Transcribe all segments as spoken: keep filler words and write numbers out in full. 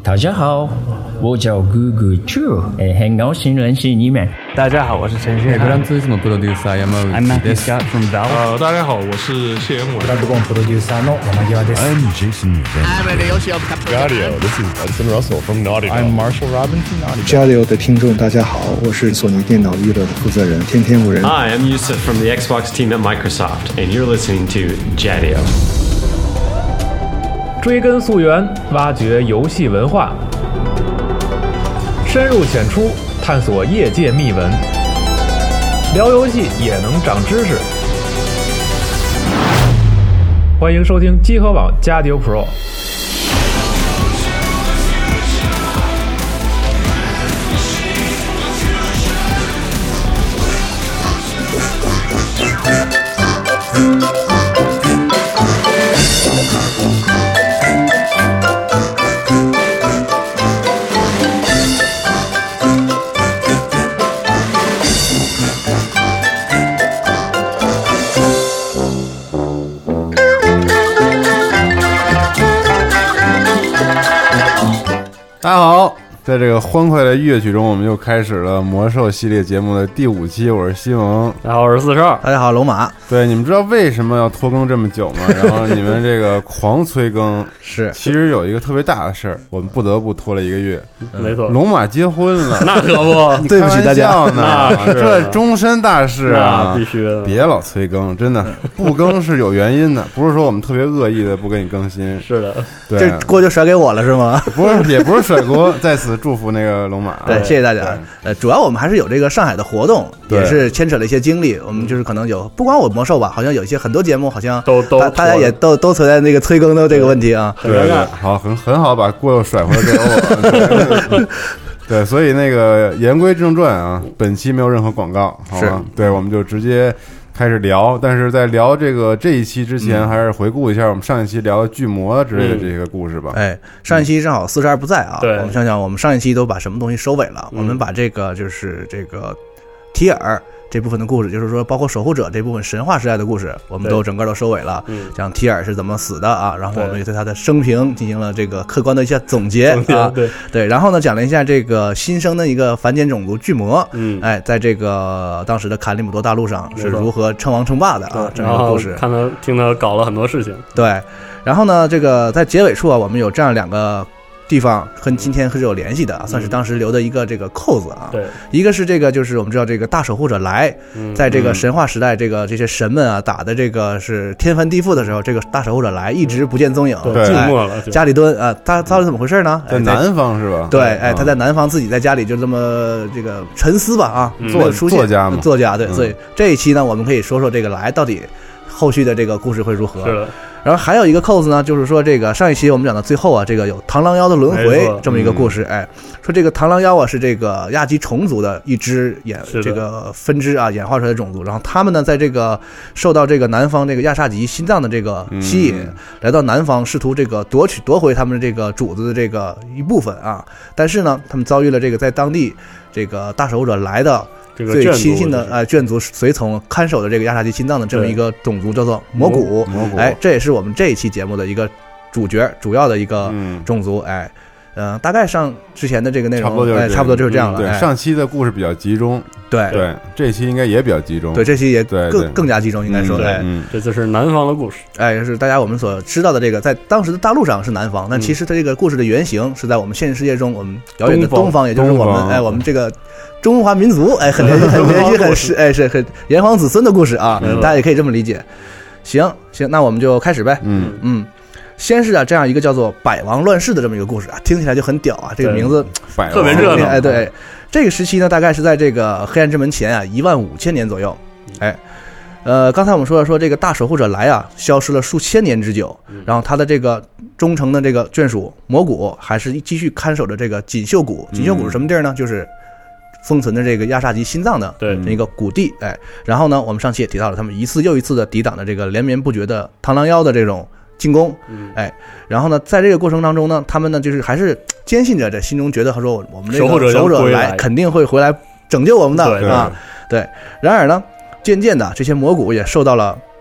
大家好，我叫咕咕猪，哎，很高兴认识你们。 大家好，我是陈旭。 Gran Turismo producer I'm Matthew Scott from Valve。 呃，大家好，我是谢元伟。 Dragon producer no Yamagiwa desu. I'm Jason Van. I'm Yoshio Gadio. This is Hudson Russell from Naughty Dog. I'm Marshall Robinson. Naughty Dog. Gadio 的听众大家好，我是索尼电脑娱乐的负责人天天无人。 Hi, I'm Yusuf from the Xbox team at Microsoft, and you're listening to Jadio。 追根溯源，挖掘游戏文化，深入浅出，探索业界秘闻，聊游戏也能长知识。欢迎收听机核网加迪欧 Pro。 大家好，在这个欢快的乐曲中，我们又开始了魔兽系列节目的第五期。我是西蒙， 大家好，我是四少， 大家好，龙马。 对，你们知道为什么要拖更这么久吗？然后你们这个狂催更是， 其实有一个特别大的事儿，我们不得不拖了一个月。 没错， 龙马结婚了， 那可不， 对不起大家呢，这终身大事啊， 必须的。 别老催更，真的不更是有原因的，不是说我们特别恶意的不给你更新。 是的， 对， 这锅就甩给我了是吗？ 不是，也不是甩锅，在此祝福那个龙马。 对，谢谢大家。呃，主要我们还是有这个上海的活动，也是牵扯了一些精力。我们就是可能有，不光我魔兽吧，好像有一些很多节目好像都都大家也都都存在那个催更的这个问题啊。 对对，好，很很好，把锅又甩回来给我。对，所以那个言归正传啊，本期没有任何广告，好吧？对，我们就直接开始聊。但是在聊这个这一期之前，嗯、还是回顾一下我们上一期聊的巨魔之类的这个故事吧。 嗯、哎，上一期正好四十二不在啊， 对， 我们想想，我们上一期都把什么东西收尾了？嗯、我们把这个就是这个提尔这部分的故事，就是说包括守护者这部分神话时代的故事，我们都整个都收尾了。嗯，讲提尔是怎么死的啊，然后我们也对他的生平进行了这个客观的一下总结啊， 对对，然后呢讲了一下这个新生的一个凡间种族巨魔， 嗯， 哎，在这个当时的卡里姆多大陆上是如何称王称霸的啊，这么一个故事。 看他听他搞了很多事情， 对，然后呢，这个在结尾处啊，我们有这样两个地方跟今天是有联系的啊，算是当时留的一个这个扣子啊。 对， 一个是这个，就是我们知道这个大守护者来，在这个神话时代，这个这些神们啊打的这个是天翻地覆的时候，这个大守护者来一直不见踪影， 对，静默了。 加里敦啊，他到底怎么回事呢？ 在南方是吧？ 对，哎，他在南方自己在家里就这么这个沉思吧啊， 作作家嘛， 作家对，所以这一期呢，我们可以说说这个来到底后续的这个故事会如何。 是的。 然后还有一个扣子呢，就是说这个上一期我们讲到最后啊，这个有螳螂妖的轮回这么一个故事，哎，说这个螳螂妖啊是这个亚基虫族的一支演这个分支啊演化出来的种族，然后他们呢在这个受到这个南方这个亚萨吉心脏的这个吸引，嗯、来到南方试图这个夺取夺回他们这个主子的这个一部分啊，但是呢他们遭遇了这个在当地这个大守护者来的。 这个最亲信的呃眷族随从看守的这个亚萨基心脏的这么一个种族叫做魔古， 魔古， 哎，这也是我们这一期节目的一个主角，主要的一个种族，嗯、哎，呃，大概上之前的这个内容， 差不多就是、 哎、差不多就是这样了。 嗯、对、 哎， 上期的故事比较集中， 对对，这期应该也比较集中， 对，这期也更对对更加集中，应该说， 嗯、 哎、 嗯，这就是南方的故事， 哎，是大家我们所知道的这个，在当时的大陆上是南方，但其实它这个故事的原型是在我们现实世界中，我们遥远的东方，也就是我们哎，我们这个。中华民族，哎，很联系，很联系，很是，哎，是很炎黄子孙的故事啊，大家也可以这么理解。行行，那我们就开始呗。 嗯嗯，先是啊，这样一个叫做“百王乱世”的这么一个故事啊，听起来就很屌啊，这个名字特别热闹。 哎，对，这个时期呢，大概是在这个黑暗之门前啊，一万五千年左右。哎，呃，刚才我们说了，说这个大守护者来啊，消失了数千年之久，然后他的这个忠诚的这个眷属魔古还是继续看守着这个锦绣谷。锦绣谷是什么地儿呢？就是封存的这个亚萨吉心脏的这一个谷地，哎，然后呢，我们上期也提到了，他们一次又一次的抵挡着这个连绵不绝的螳螂妖的这种进攻，哎，然后呢，在这个过程当中呢，他们呢就是还是坚信着这心中觉得，他说我们这个守护者来肯定会回来拯救我们的啊，对。然而呢，渐渐的这些魔古也受到了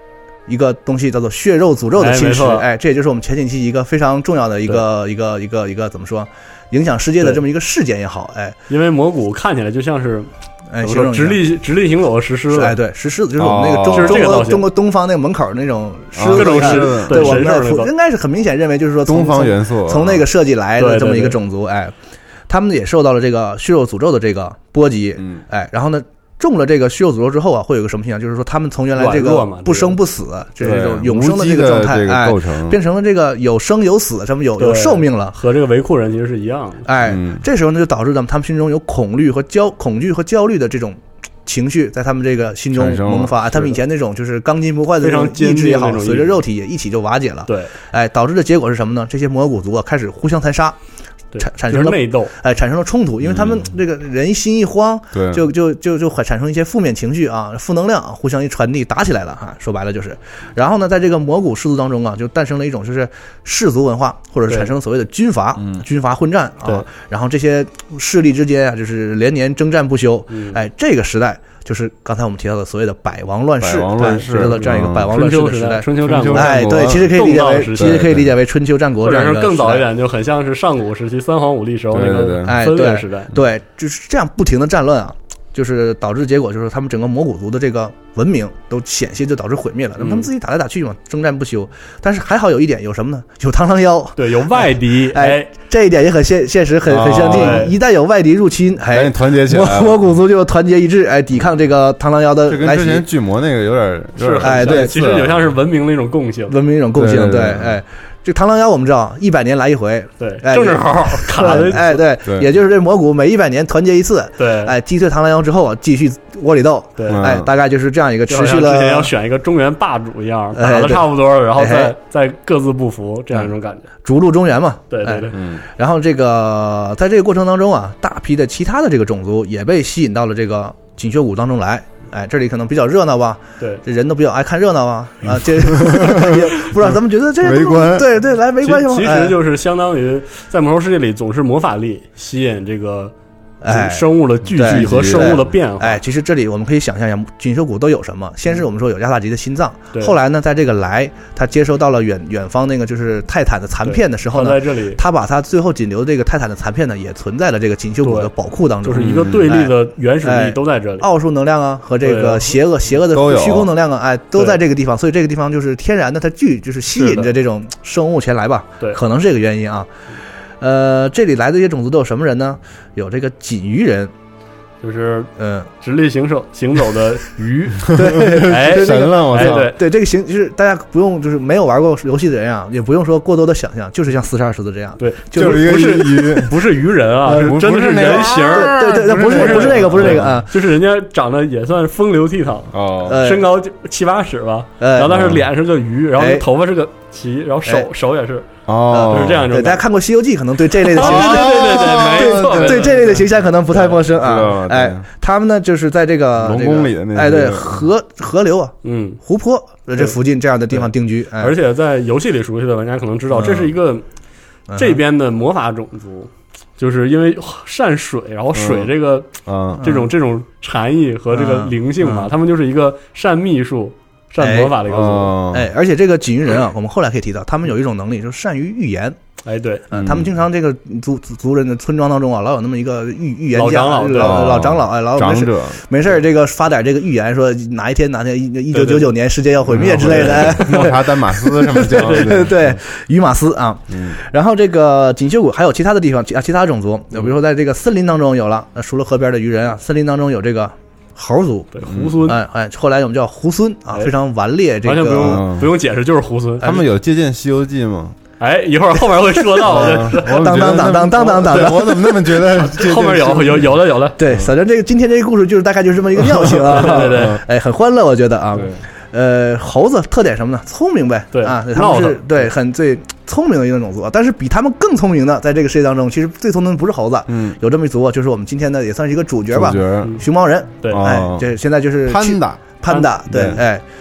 一个东西叫做血肉诅咒的侵蚀，哎，这也就是我们前几期一个非常重要的一个一个一个一个怎么说，影响世界的这么一个事件也好，哎， 因为魔骨看起来就像是。 哎， 直立直立行走的石狮子， 哎，对，石狮子就是我们那个中、 哦、 中国中国东方那个门口那种狮子， 各种狮子， 对，我们的应该是很明显认为就是说东方元素从那个设计来的这么一个种族，哎，他们也受到了这个血肉诅咒的这个波及， 嗯， 哎，然后呢。中了这个血肉诅咒之后啊，会有个什么现象？就是说，他们从原来这个不生不死，这是一种永生的这个状态，哎，变成了这个有生有死，什么有有寿命了， 和这个维库人其实是一样的。 哎， 嗯、 这时候呢，就导致他们他们心中有恐惧和焦恐惧和焦虑的这种情绪，在他们这个心中萌发。他们以前那种就是刚劲不坏的这种意志也好，随着肉体也一起就瓦解了。 对， 哎，导致的结果是什么呢？这些魔古族啊，开始互相残杀。产产生了内斗， 哎，产生了冲突，因为他们这个人一心一慌， 对， 就就就就产生一些负面情绪啊，负能量啊，互相一传递，打起来了啊。说白了就是，然后呢，在这个魔古氏族当中啊，就诞生了一种就是氏族文化，或者是产生所谓的军阀，军阀混战啊。然后这些势力之间啊，就是连年征战不休。哎，这个时代。就是刚才我们提到的所谓的百王乱世， 百王乱世的这样一个百王乱世的时代， 春秋战国， 哎，对，其实可以理解为，其实可以理解为春秋战国这样一个， 或者是更早一点，就很像是上古时期三皇五帝时候那个分裂时代， 对，就是这样不停的战乱啊。就是导致结果就是他们整个魔古族的这个文明都险些就导致毁灭了。那么他们自己打来打去嘛，征战不休。但是还好有一点，有什么呢？有螳螂妖， 对，有外敌。 哎，这一点也很现现实，很很相近。一旦有外敌入侵，哎， 团结起来， 魔古族就团结一致，哎，抵抗这个螳螂妖的来袭。 这跟之前巨魔那个有点是， 哎，对， 其实有像是文明的一种共性， 文明一种共性，对，哎。这螳螂妖我们知道，一百年来一回， 对，正好卡的，哎，对，也就是这魔古每一百年团结一次， 对， 哎，击退螳螂妖之后啊，继续窝里斗， 对， 哎，大概就是这样一个持续了， 之前要选一个中原霸主一样，打的差不多了，然后再再各自不服，这样一种感觉， 逐鹿中原嘛， 对对对， 嗯， 然后这个在这个过程当中啊，大批的其他的这个种族也被吸引到了这个锦绣谷当中来。哎，这里可能比较热闹吧？ 对， 这人都比较爱看热闹啊！啊，这也不知道咱们觉得这围观， 对对，来围观。 其实就是相当于在魔兽世界里，总是魔法力吸引这个哎生物的聚集和生物的变化。 哎，其实这里我们可以想象一下，锦绣谷都有什么？先是我们说有亚萨吉的心脏，后来呢，在这个来他接收到了远远方那个就是泰坦的残片的时候呢， 在这里他把他最后仅留的这个泰坦的残片呢，也存在了这个锦绣谷的宝库当中， 就是一个对立的原始力都在这里， 奥数能量啊和这个邪恶邪恶的虚空能量啊，哎，都在这个地方，所以这个地方就是天然的，它聚就是吸引着这种生物前来吧， 对， 可能是这个原因啊。呃，这里来的这些种族都有什么人呢？有这个锦鱼人。 就是嗯， 直立行走行走的鱼， 对， 哎， 神了，我操！ 对对，这个行就是大家不用，就是没有玩过游戏的人啊，也不用说过多的想象，就是像四十二狮子这样， 对， 就是不是鱼，不是鱼人啊，真的是人形， 对对对，不是不是那个，不是那个啊， 就是人家长得也算风流倜傥哦， 身高七八尺吧，然后但是脸是个鱼，然后头发是个鳍，然后手手也是。 哦， 就是这样一种。 对，大家看过《西游记》，可能对这类的形象， 对对对，没错， 对这类的形象可能不太陌生啊。哎，他们呢，就是在这个龙宫里的那， 哎，对，河河流啊， 嗯， 湖泊这附近这样的地方定居。 而且在游戏里熟悉的玩家可能知道，这是一个这边的魔法种族，就是因为善水，然后水这个这种这种禅意和这个灵性嘛，他们就是一个善秘术。善魔法的一个族， 哎，而且这个锦鱼人啊，我们后来可以提到，他们有一种能力，就是善于预言。 哎，对， 嗯，他们经常这个族族人的村庄当中啊，老有那么一个预预言家， 老长老， 老老长老，哎，老长者， 没事这个发点这个预言，说哪一天哪天一九九九年世界要毁灭之类的， 莫查丹马斯什么叫？ 对对，于马斯啊。然后这个锦绣谷还有其他的地方，其其他种族，比如说在这个森林当中有了，除了河边的鱼人啊，森林当中有这个。猴族， 对猢狲， 哎哎，后来我们叫猢狲啊，非常顽劣，这个完全不用不用解释，就是猢狲。 他们有借鉴《西游记》吗？ 哎，一会儿后面会说到。 当当当当当当当， 我怎么那么觉得后面有有有了有了？ 对，反正这个今天这个故事就是大概就是这么一个调性啊， 对对， 哎，很欢乐，我觉得啊。呃，猴子特点什么呢？聪明呗， 对啊，他们是对很最聪明的一个种族，但是比他们更聪明的，在这个世界当中，其实最聪明的不是猴子， 嗯， 有这么一族，就是我们今天的也算是一个主角吧， 主角熊猫人， 对， 哎，这现在就是潘达， 潘达，对，哎，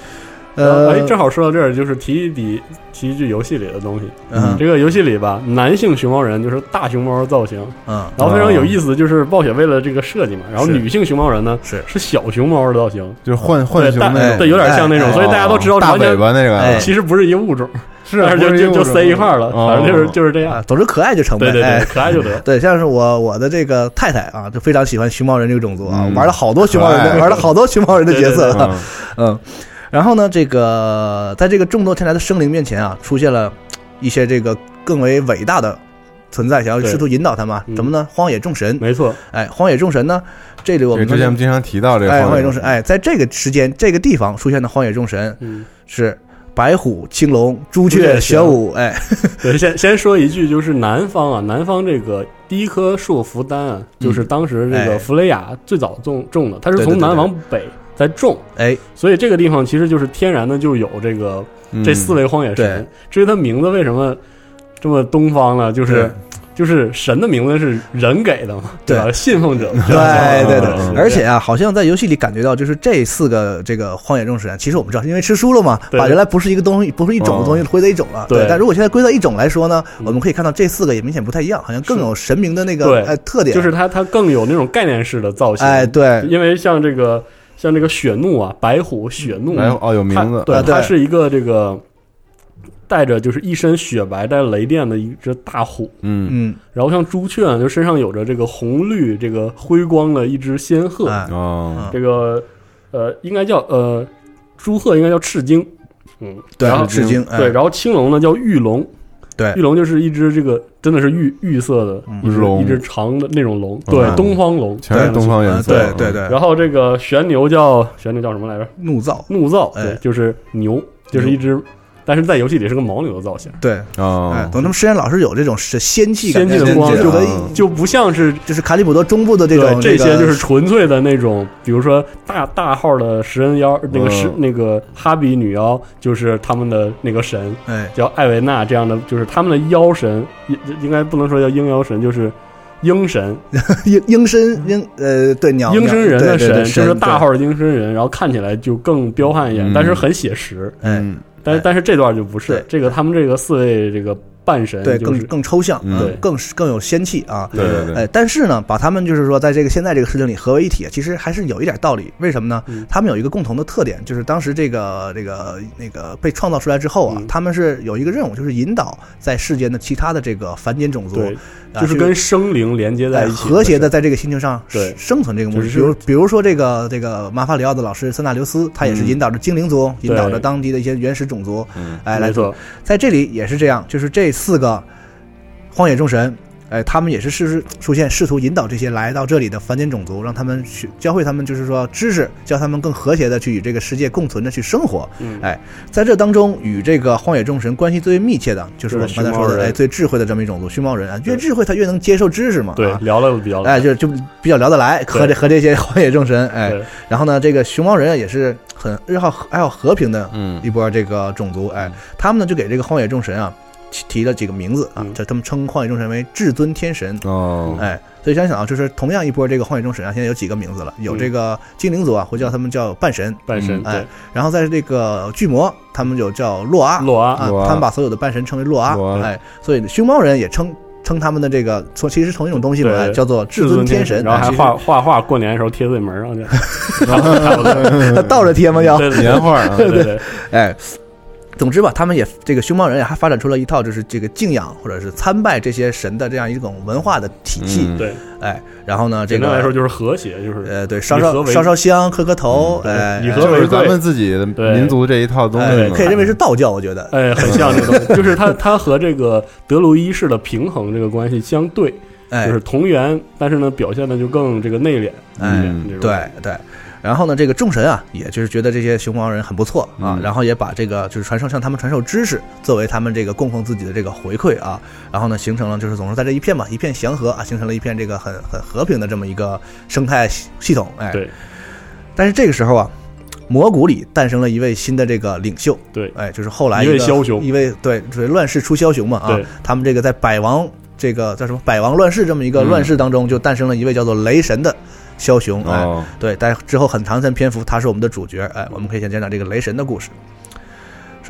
呃，哎，正好说到这儿，就是提一提提一句游戏里的东西。嗯，这个游戏里吧，男性熊猫人就是大熊猫造型，嗯，然后非常有意思，就是暴雪为了这个设计嘛，然后女性熊猫人呢是是小熊猫的造型， 就是浣浣熊那种， 对，有点像那种，所以大家都知道大尾巴那个， 其实不是一个物种。 是， 但是就就就塞一块了，反正就是就是这样。 总之可爱就成呗， 对对对，可爱就得。 对，像是我我的这个太太啊，就非常喜欢熊猫人这个种族啊，玩了好多熊猫人，玩了好多熊猫人的角色。嗯，然后呢，这个在这个众多天才的生灵面前啊，出现了一些这个更为伟大的存在，想要试图引导他们什么呢？荒野众神， 没错。 哎，荒野众神呢，这里我们之前经常提到这个哎，荒野众神，哎，在这个时间这个地方出现的荒野众神是。白虎、青龙、朱雀、玄武，哎， 对，先先说一句，就是南方啊，南方这个第一棵树福丹啊，就是当时这个弗雷亚最早种种的，它是从南往北在种， 哎， 所以这个地方其实就是天然的就有这个这四位荒野神。至于它名字为什么这么东方呢？就是就是神的名字是人给的嘛，对吧？信奉者， 对对对。而且啊，好像在游戏里感觉到，就是这四个这个荒野众神，其实我们知道，因为吃书了嘛，把原来不是一个东西，不是一种的东西归在一种了。对。但如果现在归到一种来说呢，我们可以看到这四个也明显不太一样，好像更有神明的那个呃特点， 就是它它更有那种概念式的造型。 哎，对。 因为像这个像这个雪怒啊，白虎雪怒， 哦有名字， 对，它是一个这个。带着就是一身雪白带雷电的一只大虎， 嗯嗯， 然后像朱雀就身上有着这个红绿这个辉光的一只仙鹤， 哦， 这个呃应该叫呃朱鹤应该叫赤精，嗯， 对，赤精， 对，然后青龙呢叫玉龙， 对， 玉龙就是一只这个真的是玉玉色的一只一只长的那种龙，对，东方龙， 全是东方元素， 对对对。 然后这个玄牛叫玄牛叫什么来着？ 怒躁， 怒躁，对，就是牛，就是一只。但是在游戏里是个牦牛的造型， 对啊， 哎，等他们实验老师有这种是仙气仙气的光，就就不像是就是卡里姆多中部的这种这些，就是纯粹的那种，比如说大大号的食人妖，那个是那个哈比女妖，就是他们的那个神， 哎， 叫艾维娜这样的，就是他们的妖神，应该不能说叫鹰妖神，就是鹰神， 鹰鹰身鹰呃对鸟鹰身人的神，就是大号的鹰身人，然后看起来就更彪悍一点，但是很写实， 嗯。 但是但是这段就不是这个，他们这个四位这个半神， 对，更更抽象， 对， 更更有仙气啊， 对对对。 哎，但是呢，把他们就是说，在这个现在这个事情里合为一体，其实还是有一点道理。为什么呢？他们有一个共同的特点，就是当时这个这个那个被创造出来之后啊，他们是有一个任务，就是引导在世间的其他的这个凡间种族， 对，就是跟生灵连接在一起， 和谐的在这个星球上对生存这个目的。比如比如说这个这个马法里奥的老师森纳留斯，他也是引导着精灵族，引导着当地的一些原始种族，哎，来做。在这里也是这样，就是这四个荒野众神，哎，他们也是试出现试图引导这些来到这里的凡间种族，让他们去教会他们，就是说知识，教他们更和谐的去与这个世界共存的去生活。 嗯， 哎，在这当中与这个荒野众神关系最为密切的，就是我们刚才说的，哎，最智慧的这么一种族——熊猫人啊。越智慧，他越能接受知识嘛。 对， 啊、 聊得比较哎，就就比较聊得来，和这和这些荒野众神，哎，然后呢，这个熊猫人啊也是很爱好爱好和平的一波这个种族，哎，他们呢就给这个荒野众神啊。提了几个名字啊，叫他们称荒野众神为至尊天神哦， 哎，所以想想啊，就是同样一波这个荒野众神啊，现在有几个名字了，有这个精灵族啊，会叫他们叫半神， 半神， 哎，然后在这个巨魔，他们有叫洛阿， 洛阿啊，他们把所有的半神称为洛阿，哎，所以熊猫人也称称他们的这个从其实同一种东西嘛，叫做至尊天神， 然后还画画画，过年的时候贴对门上去， 他倒着贴吗？要年画啊， 对对对， 哎。总之吧，他们也这个熊猫人也还发展出了一套就是这个敬仰或者是参拜这些神的这样一种文化的体系。 嗯、对， 哎，然后呢，这个简单来说就是和谐，就是呃，对，烧烧烧烧香，磕磕头， 嗯、 哎， 以和为贵， 就是咱们自己的民族这一套东西， 哎，可以认为是道教，我觉得， 哎，很像这个东西，就是它它和这个德鲁伊式的平衡这个关系相对， 哎， 就是同源，但是呢，表现的就更这个内敛， 哎，对对。然后呢，这个众神啊，也就是觉得这些熊猫人很不错啊，嗯、然后也把这个就是传授向他们传授知识，作为他们这个供奉自己的这个回馈啊。然后呢，形成了就是总是在这一片嘛，一片祥和啊，形成了一片这个很很和平的这么一个生态系统。哎， 对。 但是这个时候啊，魔谷里诞生了一位新的这个领袖。 对， 哎，就是后来一位枭雄， 一位对，就是乱世出枭雄嘛啊。他们这个在百王这个叫什么百王乱世这么一个乱世当中，就诞生了一位叫做雷神的。枭雄，哎， 哦、 对，但之后很长一段篇幅，他是我们的主角，哎，我们可以先讲讲这个雷神的故事。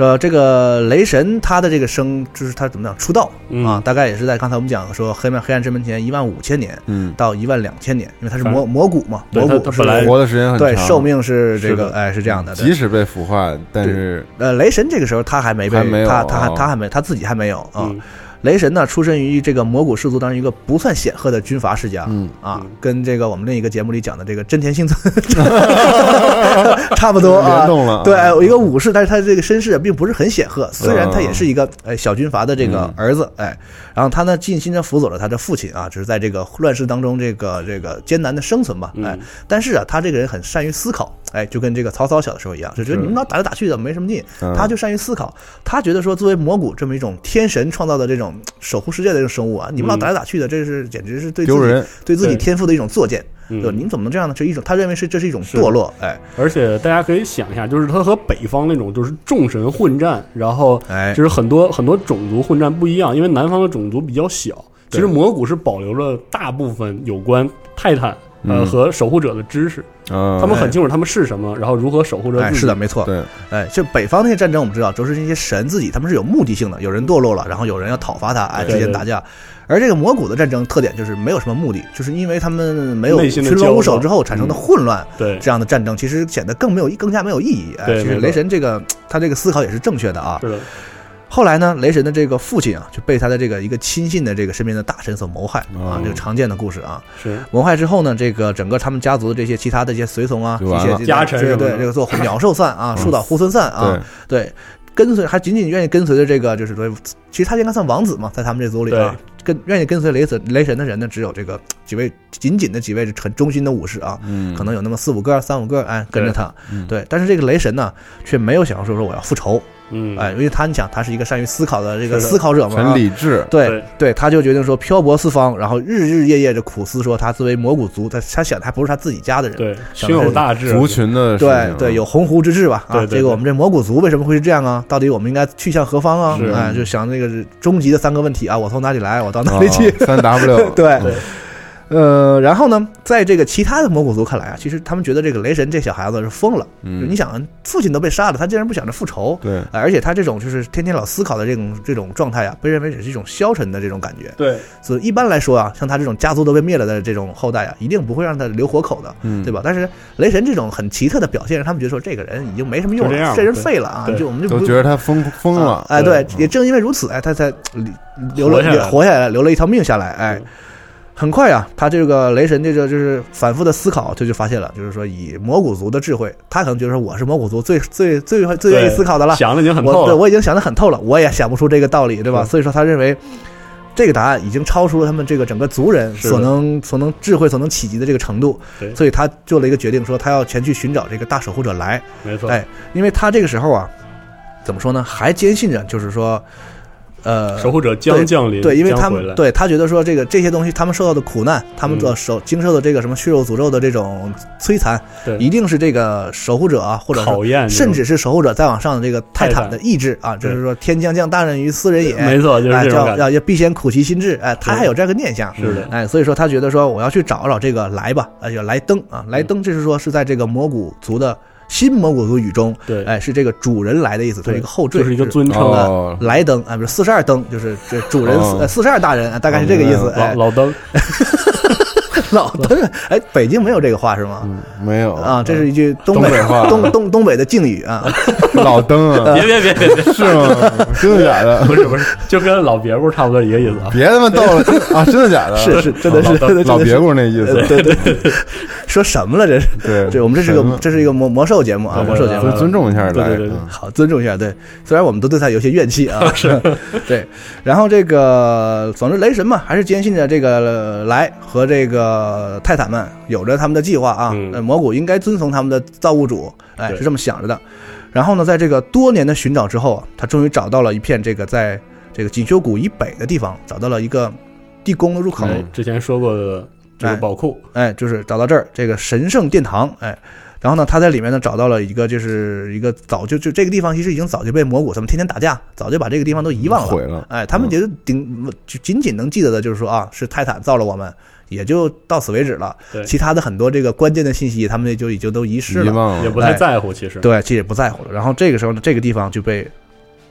说这个雷神他的这个生就是他怎么讲出道、 嗯、 啊，大概也是在刚才我们讲说黑暗黑暗之门前一万五千年， 嗯， 到一万两千年，因为他是魔魔骨嘛，魔骨本来活的时间很长， 对，寿命是这个哎是这样的， 即使被腐化，但是呃雷神这个时候他还没被还没有他他他还没他自己还没有啊。 嗯雷神呢，出身于这个魔古氏族当中一个不算显赫的军阀世家， 嗯啊，跟这个我们另一个节目里讲的这个真田幸村差不多啊， 联动了。 对，一个武士，但是他这个身世并不是很显赫，虽然他也是一个哎小军阀的这个儿子，哎，然后他呢尽心的辅佐了他的父亲啊，只是在这个乱世当中这个这个艰难的生存吧，哎，但是啊，他这个人很善于思考，哎，就跟这个曹操小的时候一样，就觉得你们老打来打去的没什么劲，他就善于思考，他觉得说作为魔古这么一种天神创造的这种守护世界的这种生物啊，你们老打来打去的，这是简直是对自己对自己天赋的一种作践。对，你怎么能这样呢？这一种他认为是这是一种堕落，哎， 而且大家可以想一下，就是他和北方那种就是众神混战，然后哎， 就是很多很多种族混战不一样，因为南方的种族比较小，其实魔古是保留了大部分有关泰坦呃和守护者的知识。 嗯， 他们很清楚他们是什么，然后如何守护着自己。 哎，是的，没错。 对， 哎，就北方那些战争，我们知道，都是这些神自己，他们是有目的性的。有人堕落了，然后有人要讨伐他，哎，之间打架。而这个魔古的战争特点就是没有什么目的，就是因为他们没有群龙无首之后产生的混乱， 对、嗯、 这样的战争其实显得更没有更加没有意义。哎，其实雷神这个他这个思考也是正确的啊。 是的。 后来呢，雷神的这个父亲啊，就被他的这个一个亲信的这个身边的大臣所谋害啊，这个常见的故事啊。 是谋害之后呢，这个整个他们家族的这些其他的这些随从啊，一些家臣对对，这个做鸟兽散啊，树倒猢狲散啊，对，跟随还仅仅愿意跟随着这个，就是说，其实他应该算王子嘛，在他们这族里啊，跟愿意跟随雷神雷神的人呢，只有这个几位仅仅的几位很忠心的武士啊， 嗯， 可能有那么四五个、三五个，哎，跟着他，对，但是这个雷神呢，却没有想要说说我要复仇。 嗯， 哎，因为他你想，他是一个善于思考的这个思考者嘛， 很理智， 对 对, 对，他就决定说漂泊四方，然后日日夜夜的苦思，说他作为魔古族，他他想的还不是他自己家的人， 对，胸有大志， 族群的， 对对，有鸿鹄之志吧，啊， 对对对， 这个我们这魔古族为什么会是这样啊？到底我们应该去向何方啊？哎，就想那个终极的三个问题啊，我从哪里来，我到哪里去？ 三 W， 对。呃，然后呢，在这个其他的魔古族看来啊，其实他们觉得这个雷神这小孩子是疯了。 嗯， 你想，父亲都被杀了，他竟然不想着复仇。 对、 呃，而且他这种就是天天老思考的这种这种状态啊，被认为只是一种消沉的这种感觉。 对， 所以一般来说啊，像他这种家族都被灭了的这种后代啊，一定不会让他留活口的， 嗯， 对吧？但是雷神这种很奇特的表现，让他们觉得说这个人已经没什么用了，这人废了啊，就我们就都觉得他疯疯了。 啊、哎，对，也正因为如此，哎，他才留了活下, 活下来，留了一条命下来，哎。很快啊，他这个雷神这个就是反复的思考，他就发现了，就是说以魔古族的智慧，他可能觉得说我是魔古族最最最最愿意思考的了， 想的已经很透了， 我对我已经想得很透了，我也想不出这个道理，对吧？所以说他认为这个答案已经超出了他们这个整个族人所能所能智慧所能企及的这个程度，所以他做了一个决定，说他要前去寻找这个大守护者来。 没错， 哎，因为他这个时候啊，怎么说呢，还坚信着就是说。呃， 守护者将降临， 对，因为他们对他觉得说这个这些东西，他们受到的苦难，他们所受、嗯、经受的这个什么血肉诅咒的这种摧残，一定是这个守护者啊，或者考验， 甚至是守护者再往上的这个泰坦的意志啊，就是说天将降大任于斯人也， 没错，就是这种感觉，要要必先苦其心志，哎，他还有这个念想， 是的， 哎，所以说他觉得说我要去找找这个来吧，哎，叫来登啊，来登，这是说是在这个魔古族的。新魔古族语中， 对， 哎，是这个主人来的意思，它是一个后缀， 就是一个尊称的、哦、来登啊，比如四十二登，就是这主人四四十二大人，大概是这个意思。 哦、 哎， 老登， 老登，哎，北京没有这个话是吗？ 嗯、没有啊，这是一句东北东北话， 东东东北的敬语啊。 老登啊， 别别别别别， 是吗？真的假的？ 不是不是，就跟老别故差不多一个意思啊。 别他妈逗了啊！真的假的？ 是是，真的是真的老别故那意思。 对对对，说什么了？这是对， 这我们这是个这是一个魔魔兽节目啊，魔兽节目， 尊重一下， 对对对， 好，尊重一下。对，虽然我们都对他有些怨气啊，是，对。然后这个，总之雷神嘛，还是坚信着这个来和这个泰坦们有着他们的计划啊， 嗯、 魔古应该遵从他们的造物主，哎，是这么想着的。然后呢，在这个多年的寻找之后，他终于找到了一片这个在这个锦绣谷以北的地方，找到了一个地宫的入口。 哎、之前说过的这个宝库， 哎，哎，就是找到这儿这个神圣殿堂，哎。然后呢，他在里面呢找到了一个，就是一个早就就这个地方其实已经早就被魔古他们天天打架，早就把这个地方都遗忘了， 毁了。 哎，他们觉得顶就仅仅能记得的就是说啊，是泰坦造了我们，也就到此为止了。其他的很多这个关键的信息，他们就已经都遗失了， 遗忘了， 也不太在乎。其实对，其实也不在乎了。然后这个时候呢，这个地方就被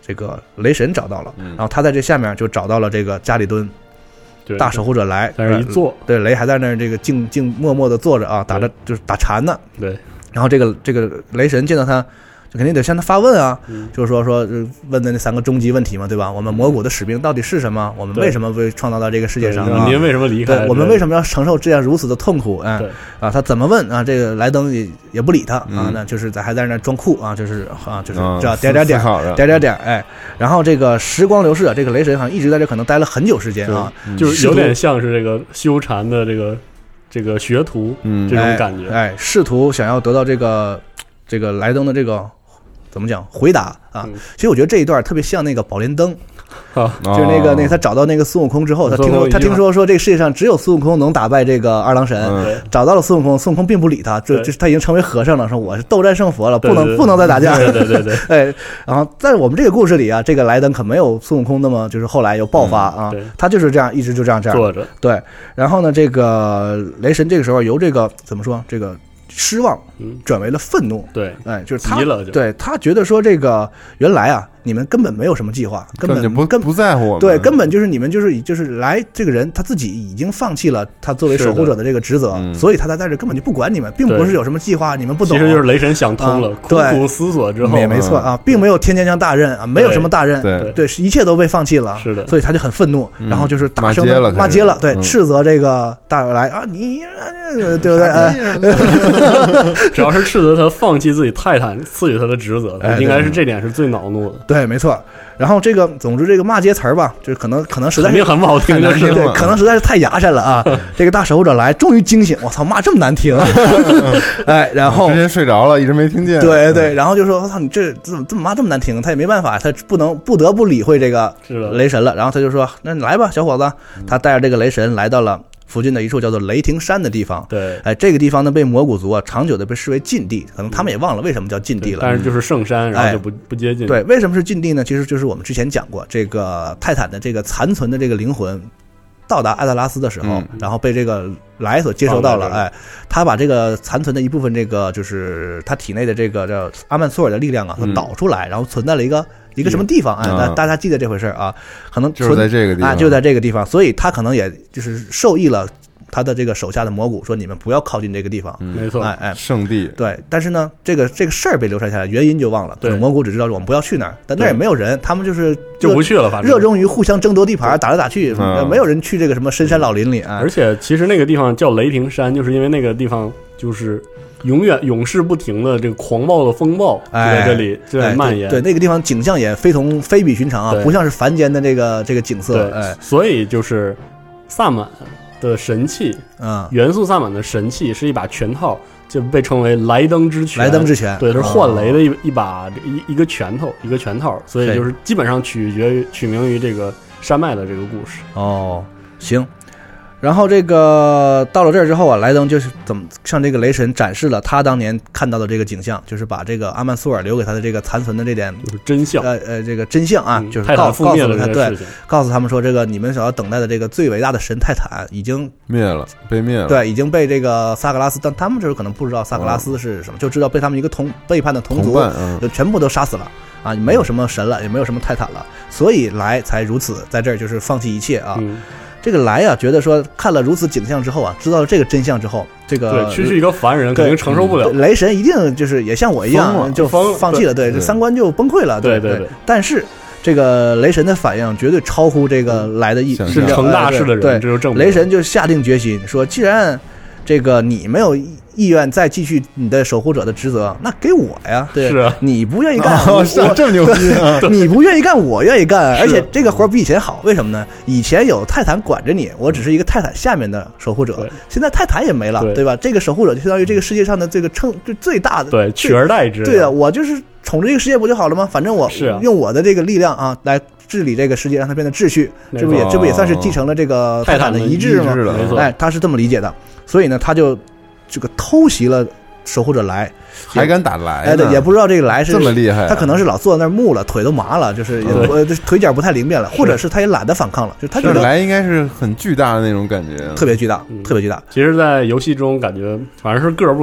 这个雷神找到了，然后他在这下面就找到了这个加里敦。大守护者来在那一坐， 对，雷还在那儿这个静静默默的坐着啊，打着就是打禅呢。 对， 然后这个这个雷神见到他，就肯定得向他发问啊，嗯、就是说说问的那三个终极问题嘛，对吧？我们魔古的使命到底是什么？我们为什么被创造到这个世界上？ 啊、您为什么离开？ 对，我们为什么要承受这样如此的痛苦？哎，啊，他怎么问啊？这个莱登也也不理他、嗯、啊，那就是在还在那装酷啊，就是啊，就是这样点点点点点点，哎，然后这个时光流逝啊，这个雷神好像一直在这可能待了很久时间啊， 就是有点像是这个修禅的这个这个学徒、嗯、这种感觉， 哎，试图想要得到这个这个莱登的这个。怎么讲？回答啊！嗯、其实我觉得这一段特别像那个宝莲灯，啊、就是那个那个他找到那个孙悟空之后，他听说他听说说这个世界上只有孙悟空能打败这个二郎神，嗯、找到了孙悟空，孙悟空并不理他，这就是他已经成为和尚了，说我是斗战胜佛了，不能对对对不能再打架， 对对对对， 哎，然后在我们这个故事里啊，这个莱登可没有孙悟空那么就是后来有爆发啊， 嗯、 他就是这样一直就这样这样坐着， 对，然后呢，这个雷神这个时候由这个怎么说这个。失望转为了愤怒， 嗯、对， 哎，就是他， 就对他觉得说这个原来啊，你们根本没有什么计划，根本不根不在乎我们， 对，根本就是你们就是就是来这个人他自己已经放弃了他作为守护者的这个职责，嗯、所以他在在这根本就不管你们，并不是有什么计划，你们不懂， 其实就是雷神想通了， 啊、 苦苦思索之后， 也没错啊，并没有天将降大任啊，没有什么大任， 对对，一切都被放弃了， 是的， 所以他就很愤怒， 嗯、 然后就是大声骂街了， 骂街了，对， 嗯、 斥责这个大来啊，你对不对？哎只要是斥责他放弃自己泰坦赐予他的职责，哎、应该是这点是最恼怒的。 对，没错。然后这个，总之这个骂街词儿吧，就是可能可能实在是很不好听， 就是对，可能实在是太牙碜了啊！这个大守护者来，终于惊醒，我操，骂这么难听，哎，然后之前睡着了，一直没听见。 对对，然后就说我操，你这怎么这么骂这么难听？他也没办法，他不能不得不理会这个雷神了。然后他就说：“那你来吧，小伙子。”他带着这个雷神来到了附近的一处叫做雷霆山的地方。 对， 哎，这个地方呢被魔古族啊长久的被视为禁地，可能他们也忘了为什么叫禁地了。 但是就是圣山，然后就不、哎、不接近。 对，为什么是禁地呢？其实就是我们之前讲过，这个泰坦的这个残存的这个灵魂到达艾泽拉斯的时候，嗯、然后被这个莱所接收到了。哦、哎，他把这个残存的一部分这个就是他体内的这个叫阿曼索尔的力量啊，他导出来，嗯、然后存在了一个。一个什么地方？哎，大大家记得这回事啊？可能就是在这个地方， 啊，就在这个地方，所以他可能也就是受益了他的这个手下的魔古，说你们不要靠近这个地方。 没错， 哎哎， 圣地。 对，但是呢，这个这个事儿被流传下来，原因就忘了。对，魔古只知道我们不要去那儿，但那也没有人，他们就是就不去了，反正热衷于互相争夺地盘，打来打去，没有人去这个什么深山老林里啊。 而且其实那个地方叫雷霆山，就是因为那个地方就是永远永世不停的这个狂暴的风暴在这里就在蔓延。 对，那个地方景象也非同非比寻常啊，不像是凡间的这个这个景色。哎， 所以就是萨满的神器， 嗯， 元素萨满的神器是一把拳套，就被称为莱登之拳。 莱登之拳， 对，它是幻雷的一一把一一个拳头，一个拳套，所以就是基本上取决于取名于这个山脉的这个故事。 哦，行。然后这个到了这儿之后啊，莱登就是怎么向这个雷神展示了他当年看到的这个景象，就是把这个阿曼苏尔留给他的这个残存的这点就是真相， 呃呃，这个真相啊， 嗯、 就是告告诉了他，对， 情告诉他们说，这个你们所要等待的这个最伟大的神泰坦已经灭了，被灭了， 对，已经被这个萨格拉斯，但他们这可能不知道萨格拉斯是什么，嗯、就知道被他们一个同背叛的同族， 嗯、 就全部都杀死了。啊，没有什么神了，也没有什么泰坦了，所以来才如此，在这儿就是放弃一切啊。 嗯这个来啊，觉得说看了如此景象之后啊，知道了这个真相之后，这个对，区区一个凡人肯定承受不了。 雷神一定就是也像我一样就放弃了，对，这三观就崩溃了。对对对。 但是这个雷神的反应绝对超乎这个来的意， 是成大事的人， 对， 这就证明雷神就下定决心说，既然这个你没有意愿再继续你的守护者的职责，那给我呀，对， 是啊， 你不愿意干， 哦、是这么牛逼啊！ 你不愿意干，我愿意干，而且这个活比以前好，为什么呢？以前有泰坦管着你，我只是一个泰坦下面的守护者，现在泰坦也没了， 对, 对吧？这个守护者就相当于这个世界上的这个称就最大的， 对，取而代之， 对啊，我就是统治这个世界不就好了吗？反正我是、啊、 用我的这个力量啊来治理这个世界，让它变得秩序，这不也这不也算是继承了这个泰坦的遗志吗？哎，他是这么理解的，所以呢，他就这个偷袭了守护者来， 还敢打来？ 哎，对，也不知道这个来是这么厉害、啊， 他可能是老坐在那儿木了，腿都麻了，就是也腿脚不太灵便了，或者是他也懒得反抗了，就他觉得来应该是很巨大的那种感觉， 特别巨大，嗯、特别巨大。 其实，在游戏中感觉反正是个儿不小，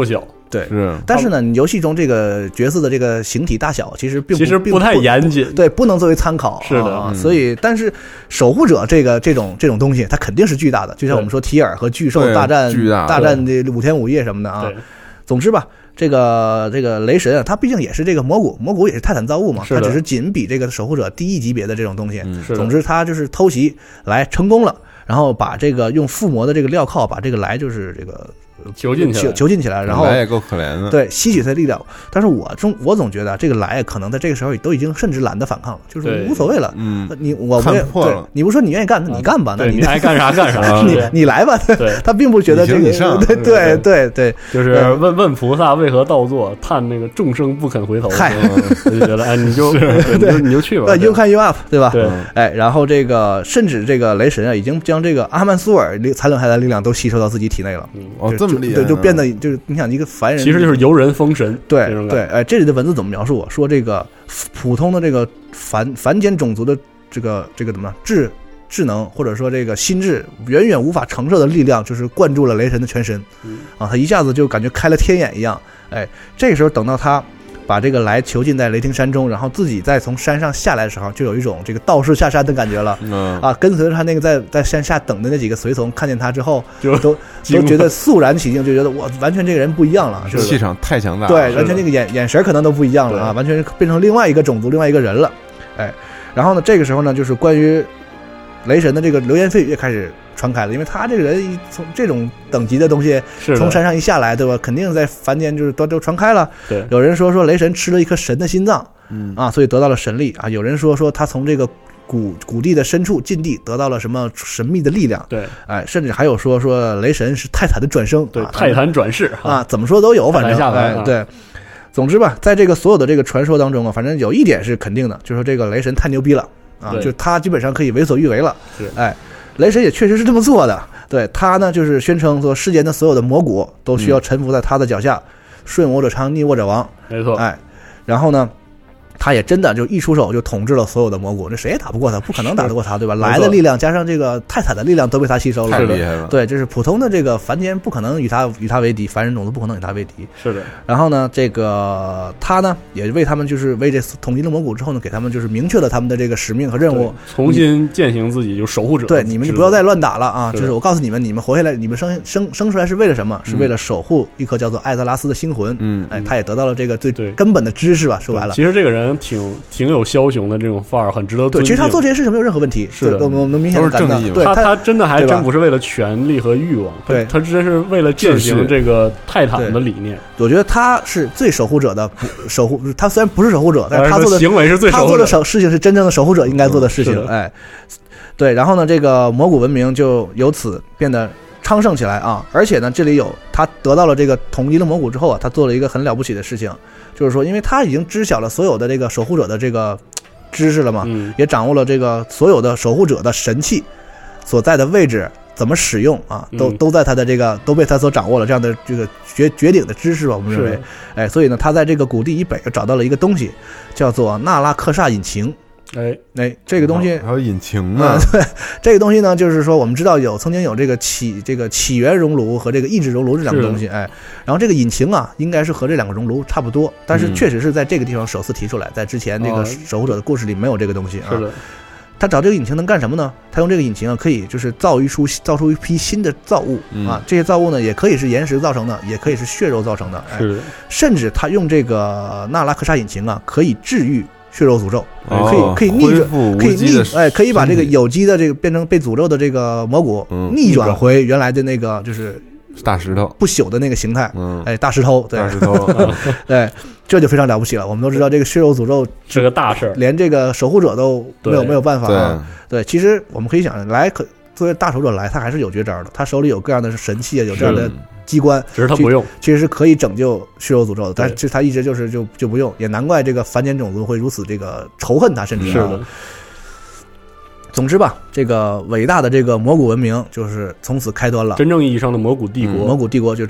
对， 是。 但是呢，你游戏中这个角色的这个形体大小其实并不其实不太严谨， 对，不能作为参考。 是的， 啊、所以但是守护者这个这种这种东西，它肯定是巨大的，就像我们说提尔和巨兽大战巨大大战这五天五夜什么的啊。总之吧。这个这个雷神啊，它毕竟也是这个魔骨，魔骨也是泰坦造物嘛，它只是仅比这个守护者低一级别的这种东西。 嗯、 总之，它就是偷袭来成功了，然后把这个用附魔的这个镣铐把这个来就是这个囚禁起来， 囚禁起来，然后来也够可怜的， 对，吸取他的力量。但是我中我总觉得这个来可能在这个时候都已经甚至懒得反抗了，就是无所谓了。 嗯， 你我不对，你不说你愿意干，那你干吧，那你爱干啥干啥， 你你来吧。 对， 他并不觉得这个，对对对对， 就是问问菩萨为何倒作，叹那个众生不肯回头。 嗨， 我就觉得哎，你就对，你就去吧。 You can you up， 对吧？ 对， 哎，然后这个甚至这个雷神啊，已经将这个阿曼苏尔残留下来的力量都吸收到自己体内了。 哦，这么厉害， 对，就变得。就是你想一个凡人， 其实就是游人封神， 对对，哎，这里的文字怎么描述？说这个普通的这个凡凡间种族的这个这个怎么智智能或者说这个心智远远无法承受的力量，就是灌注了雷神的全身， 嗯、 啊，他一下子就感觉开了天眼一样，哎，这个时候等到他把这个来囚禁在雷霆山中，然后自己再从山上下来的时候，就有一种这个道士下山的感觉了。 嗯啊，跟随着他那个在在山下等的那几个随从，看见他之后， 就都都觉得肃然起敬，就觉得我完全这个人不一样了， 是气场太强大了， 对，完全这个眼眼神可能都不一样了啊，完全变成另外一个种族、另外一个人了。哎，然后呢，这个时候呢，就是关于雷神的这个流言蜚语也开始传开了，因为他这个人从这种等级的东西从山上一下来，对吧？肯定在凡间就是都都传开了。 对， 有人说说雷神吃了一颗神的心脏， 嗯啊，所以得到了神力啊。有人说说他从这个谷谷地的深处禁地得到了什么神秘的力量。 对， 哎，甚至还有说说雷神是泰坦的转生， 对，啊、泰坦转世啊，怎么说都有，反正下来、 哎、对。总之吧，在这个所有的这个传说当中啊，反正有一点是肯定的，就是说这个雷神太牛逼了啊，就他基本上可以为所欲为了。哎，雷神也确实是这么做的。对他呢，就是宣称说世间的所有的魔骨都需要臣服在他的脚下，嗯、顺我者昌，逆我者亡。 没错。 哎，然后呢，他也真的就一出手就统治了所有的魔骨，这谁也打不过他，不可能打得过他，对吧？来的力量加上这个泰坦的力量都被他吸收了， 太厉害了。 对，这是普通的这个凡间不可能与他与他为敌，凡人种族不可能与他为敌。 是的。 然后呢，这个他呢也为他们就是为这统一了魔骨之后呢，给他们就是明确了他们的这个使命和任务， 重新践行自己就守护者。 对，你们就不要再乱打了啊！就是我告诉你们，你们活下来，你们生生生出来是为了什么？是为了守护一颗叫做艾泽拉斯的星魂。 嗯， 哎，他也得到了这个最根本的知识吧。说白了， 其实这个人挺挺有枭雄的这种范儿，很值得尊敬。 对，其实他做这件事情没有任何问题， 是的， 我们能明显的感到，对他他真的还真不是为了权力和欲望， 对， 他真是为了践行这个泰坦的理念。 我觉得他是最守护者的守护，他虽然不是守护者，但是他做的行为是最守护者， 他做的守事情是真正的守护者应该做的事情。哎，对，然后呢，这个魔古文明就由此变得昌盛起来啊！而且呢，这里有他得到了这个统一了魔古之后啊，他做了一个很了不起的事情，就是说，因为他已经知晓了所有的这个守护者的这个知识了嘛， 嗯、 也掌握了这个所有的守护者的神器所在的位置。怎么使用啊？都都在他的这个都被他所掌握了这样的这个绝绝顶的知识吧，我们认为，哎，所以呢，他在这个谷地以北找到了一个东西，叫做纳拉克萨引擎。 哎哎，这个东西还有引擎呢、 嗯？对，这个东西呢，就是说我们知道有曾经有这个起这个起源熔炉和这个抑制熔炉这两个东西，哎，然后这个引擎啊，应该是和这两个熔炉差不多，但是确实是在这个地方首次提出来，在之前那个守护者的故事里没有这个东西啊。 是的。 他找这个引擎能干什么呢？他用这个引擎啊，可以就是造一出造出一批新的造物、 嗯、 啊。这些造物呢，也可以是岩石造成的，也可以是血肉造成的。 是的。 哎、甚至他用这个纳拉克沙引擎啊，可以治愈血肉诅咒， 哦、 可以可以逆转，可以逆哎，可以把这个有机的这个变成被诅咒的这个蘑菇、 嗯、 逆转回原来的那个就是大石头不朽的那个形态。 嗯， 哎，大石头，对， 大石头， 对。这就非常了不起了。我们都知道这个血肉诅咒是个大事， 连这个守护者都没有没有办法啊。对，其实我们可以想，来可作为大守护者来，他还是有绝招的。他手里有各样的神器啊，有这样的机关， 只是他不用， 其实是可以拯救血肉诅咒的。但是他一直就是就就不用，也难怪这个凡间种族会如此这个仇恨他，甚至是的。 总之吧，这个伟大的这个魔古文明就是从此开端了， 真正意义上的魔古帝国。 嗯、魔古帝国就这样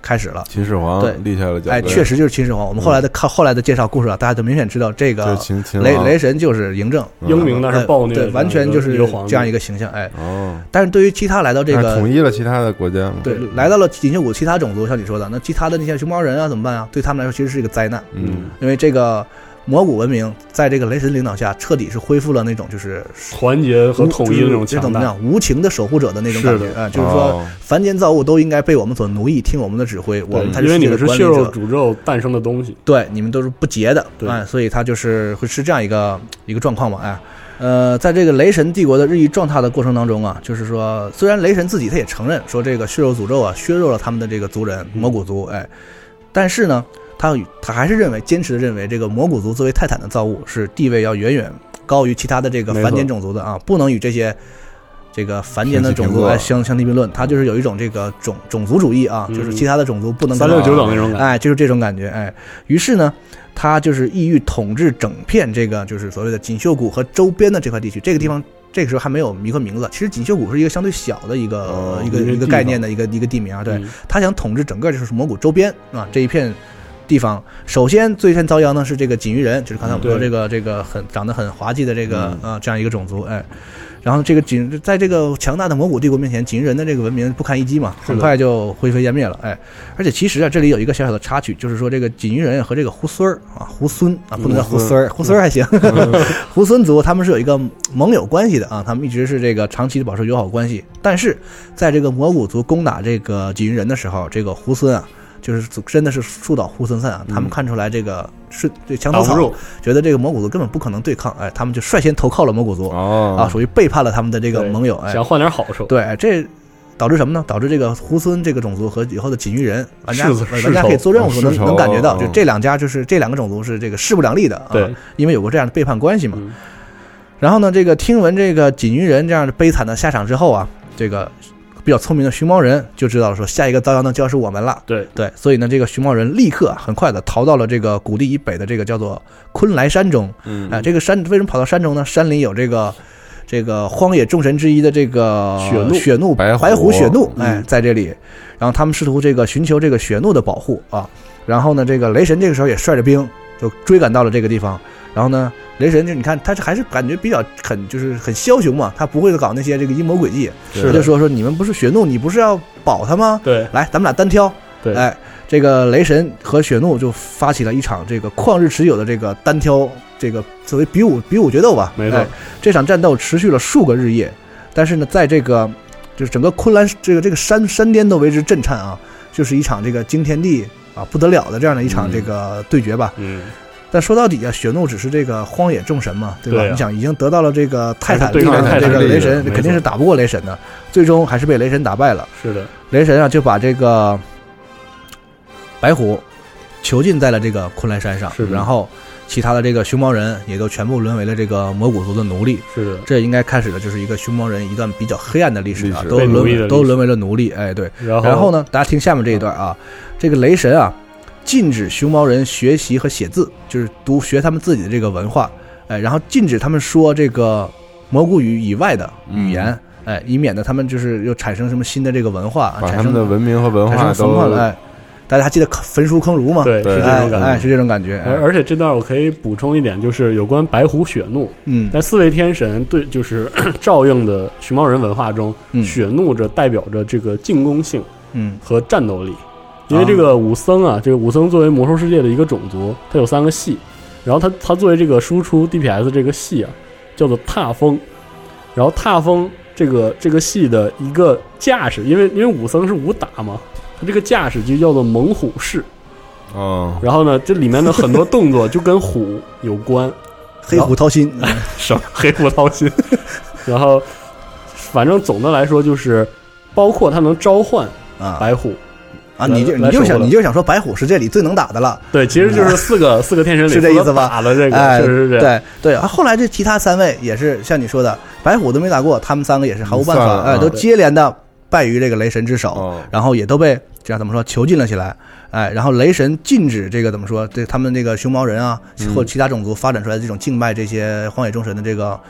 开始了。 秦始皇对立下了脚， 哎，确实就是秦始皇。我们后来的看、嗯、后来的介绍故事啊，大家就明显知道这个雷雷神就是嬴政， 英明那是暴虐， 对，完全就是这样一个形象。哎， 哦， 但是对于其他来到这个统一了其他的国家， 对，来到了锦绣谷其他种族，像你说的，那其他的那些熊猫人啊怎么办啊？对他们来说其实是一个灾难。 嗯， 因为这个。魔古文明在这个雷神领导下，彻底是恢复了那种就是团结和统一的那种强大， 怎么样无情的守护者的那种感觉啊、呃，就是说凡间造物都应该被我们所奴役，听我们的指挥，我们才是因为你们是血肉诅咒诞生的东西， 对，你们都是不洁的，对、哎，所以他就是会是这样一个一个状况嘛，哎。呃，在这个雷神帝国的日益壮大的过程当中啊，就是说，虽然雷神自己他也承认说这个血肉诅咒啊削弱了他们的这个族人魔古族，哎，但是呢。他他还是认为，坚持的认为，这个魔古族作为泰坦的造物是地位要远远高于其他的这个凡间种族的啊，不能与这些这个凡间的种族来相相提并论。他就是有一种这个种种族主义啊，嗯、就是其他的种族不能三六九等那种感觉， 哎，就是这种感觉，哎。于是呢，他就是意欲统治整片这个就是所谓的锦绣谷和周边的这块地区，这个地方。这个时候还没有一个名字，其实锦绣谷是一个相对小的一个、哦、一个一个概念的一个一个地名啊。对、嗯，他想统治整个就是魔谷周边啊这一片地方。首先最先遭殃呢是这个锦鱼人，就是刚才我们说这个、嗯、这个很长得很滑稽的这个啊、嗯呃、这样一个种族，哎。然后这个锦在这个强大的魔古帝国面前，锦鱼人的这个文明不堪一击嘛，很快就灰飞烟灭了。哎，而且其实啊，这里有一个小小的插曲，就是说这个锦鱼人和这个猢狲啊，猢狲啊，不能叫猢狲，猢狲还行，猢狲族他们是有一个盟友关系的啊，他们一直是这个长期的保持友好关系。但是在这个魔古族攻打这个锦鱼人的时候，这个猢狲啊。就是真的是树倒猢狲散啊！他们看出来这个是这墙头草，觉得这个魔古族根本不可能对抗，哎，他们就率先投靠了魔古族，哦、啊，属于背叛了他们的这个盟友，哎， 想换点好处。 对，这导致什么呢？导致这个猢狲这个种族和以后的锦鱼人玩家玩家可以做任务时能能感觉到，就这两家就是这两个种族是这个势不两立的啊， 对， 因为有过这样的背叛关系嘛。 嗯、 然后呢，这个听闻这个锦鱼人这样的悲惨的下场之后啊，这个。比较聪明的熊猫人就知道了，说下一个遭殃的就要是我们了。 对对，所以呢，这个熊猫人立刻很快的逃到了这个谷地以北的这个叫做昆来山中。嗯，哎、呃，这个山为什么跑到山中呢？山里有这个这个荒野众神之一的这个雪怒雪怒白白虎雪怒，哎，在这里，然后他们试图这个寻求这个雪怒的保护啊。然后呢，这个雷神这个时候也率着兵就追赶到了这个地方。然后呢，雷神就你看他还是感觉比较很就是很枭雄嘛，他不会搞那些这个阴谋诡计，他就说说你们不是雪怒，你不是要保他吗？ 对， 来咱们俩单挑。 对， 哎，这个雷神和雪怒就发起了一场这个旷日持久的这个单挑，这个作为比武比武决斗吧。 没错、 哎，这场战斗持续了数个日夜，但是呢，在这个就是整个昆仑这个这个山山巅都为之震颤啊，就是一场这个惊天地啊不得了的这样的一场这个对决吧。 嗯。 但说到底啊，雪怒只是这个荒野众神嘛，对吧？ 对啊、 你想，已经得到了这个泰坦力量的这个雷神，肯定是打不过雷神的。最终还是被雷神打败了。 是的， 雷神啊，就把这个白虎囚禁在了这个昆仑山上， 是的。 然后其他的这个熊猫人也都全部沦为了这个魔古族的奴隶。 是的， 这应该开始的就是一个熊猫人一段比较黑暗的历史啊， 历史都沦都沦为了奴隶。哎，对。 然后， 然后呢，大家听下面这一段啊，这个雷神啊。禁止熊猫人学习和写字，就是读学他们自己的这个文化，哎，然后禁止他们说这个蘑菇语以外的语言，嗯、哎，以免得他们就是又产生什么新的这个文化， 把他们的文明和文化都哎，大家还记得焚书坑儒吗？ 对，是这种感觉， 哎，是这种感觉。 而而且这段我可以补充一点，就是有关白虎雪怒。 嗯， 在四位天神对就是照应的熊猫人文化中， 嗯、 雪怒着代表着这个进攻性， 嗯， 和战斗力。因为这个武僧啊，这个武僧作为魔兽世界的一个种族，它有三个系，然后它它作为这个输出 D P S 这个系啊，叫做踏风，然后踏风这个这个系的一个架势，因为因为武僧是武打嘛，它这个架势就叫做猛虎式， 哦， 然后呢，这里面的很多动作就跟虎有关， 黑虎掏心， 什么黑虎掏心，然后反正总的来说就是包括它能召唤白虎。 啊，你就你就想你就想说白虎是这里最能打的了， 对，其实就是四个、嗯、四个天神里是这意思吧？ 打了这个， 哎、 确实是这样。 对对，啊，后来这其他三位也是像你说的，白虎都没打过，他们三个也是毫无办法，哎、呃，都接连的败于这个雷神之手， 哦、 然后也都被这样怎么说囚禁了起来，哎，然后雷神禁止这个怎么说，这他们这个熊猫人啊，或其他种族发展出来的这种敬拜这些荒野众神的这个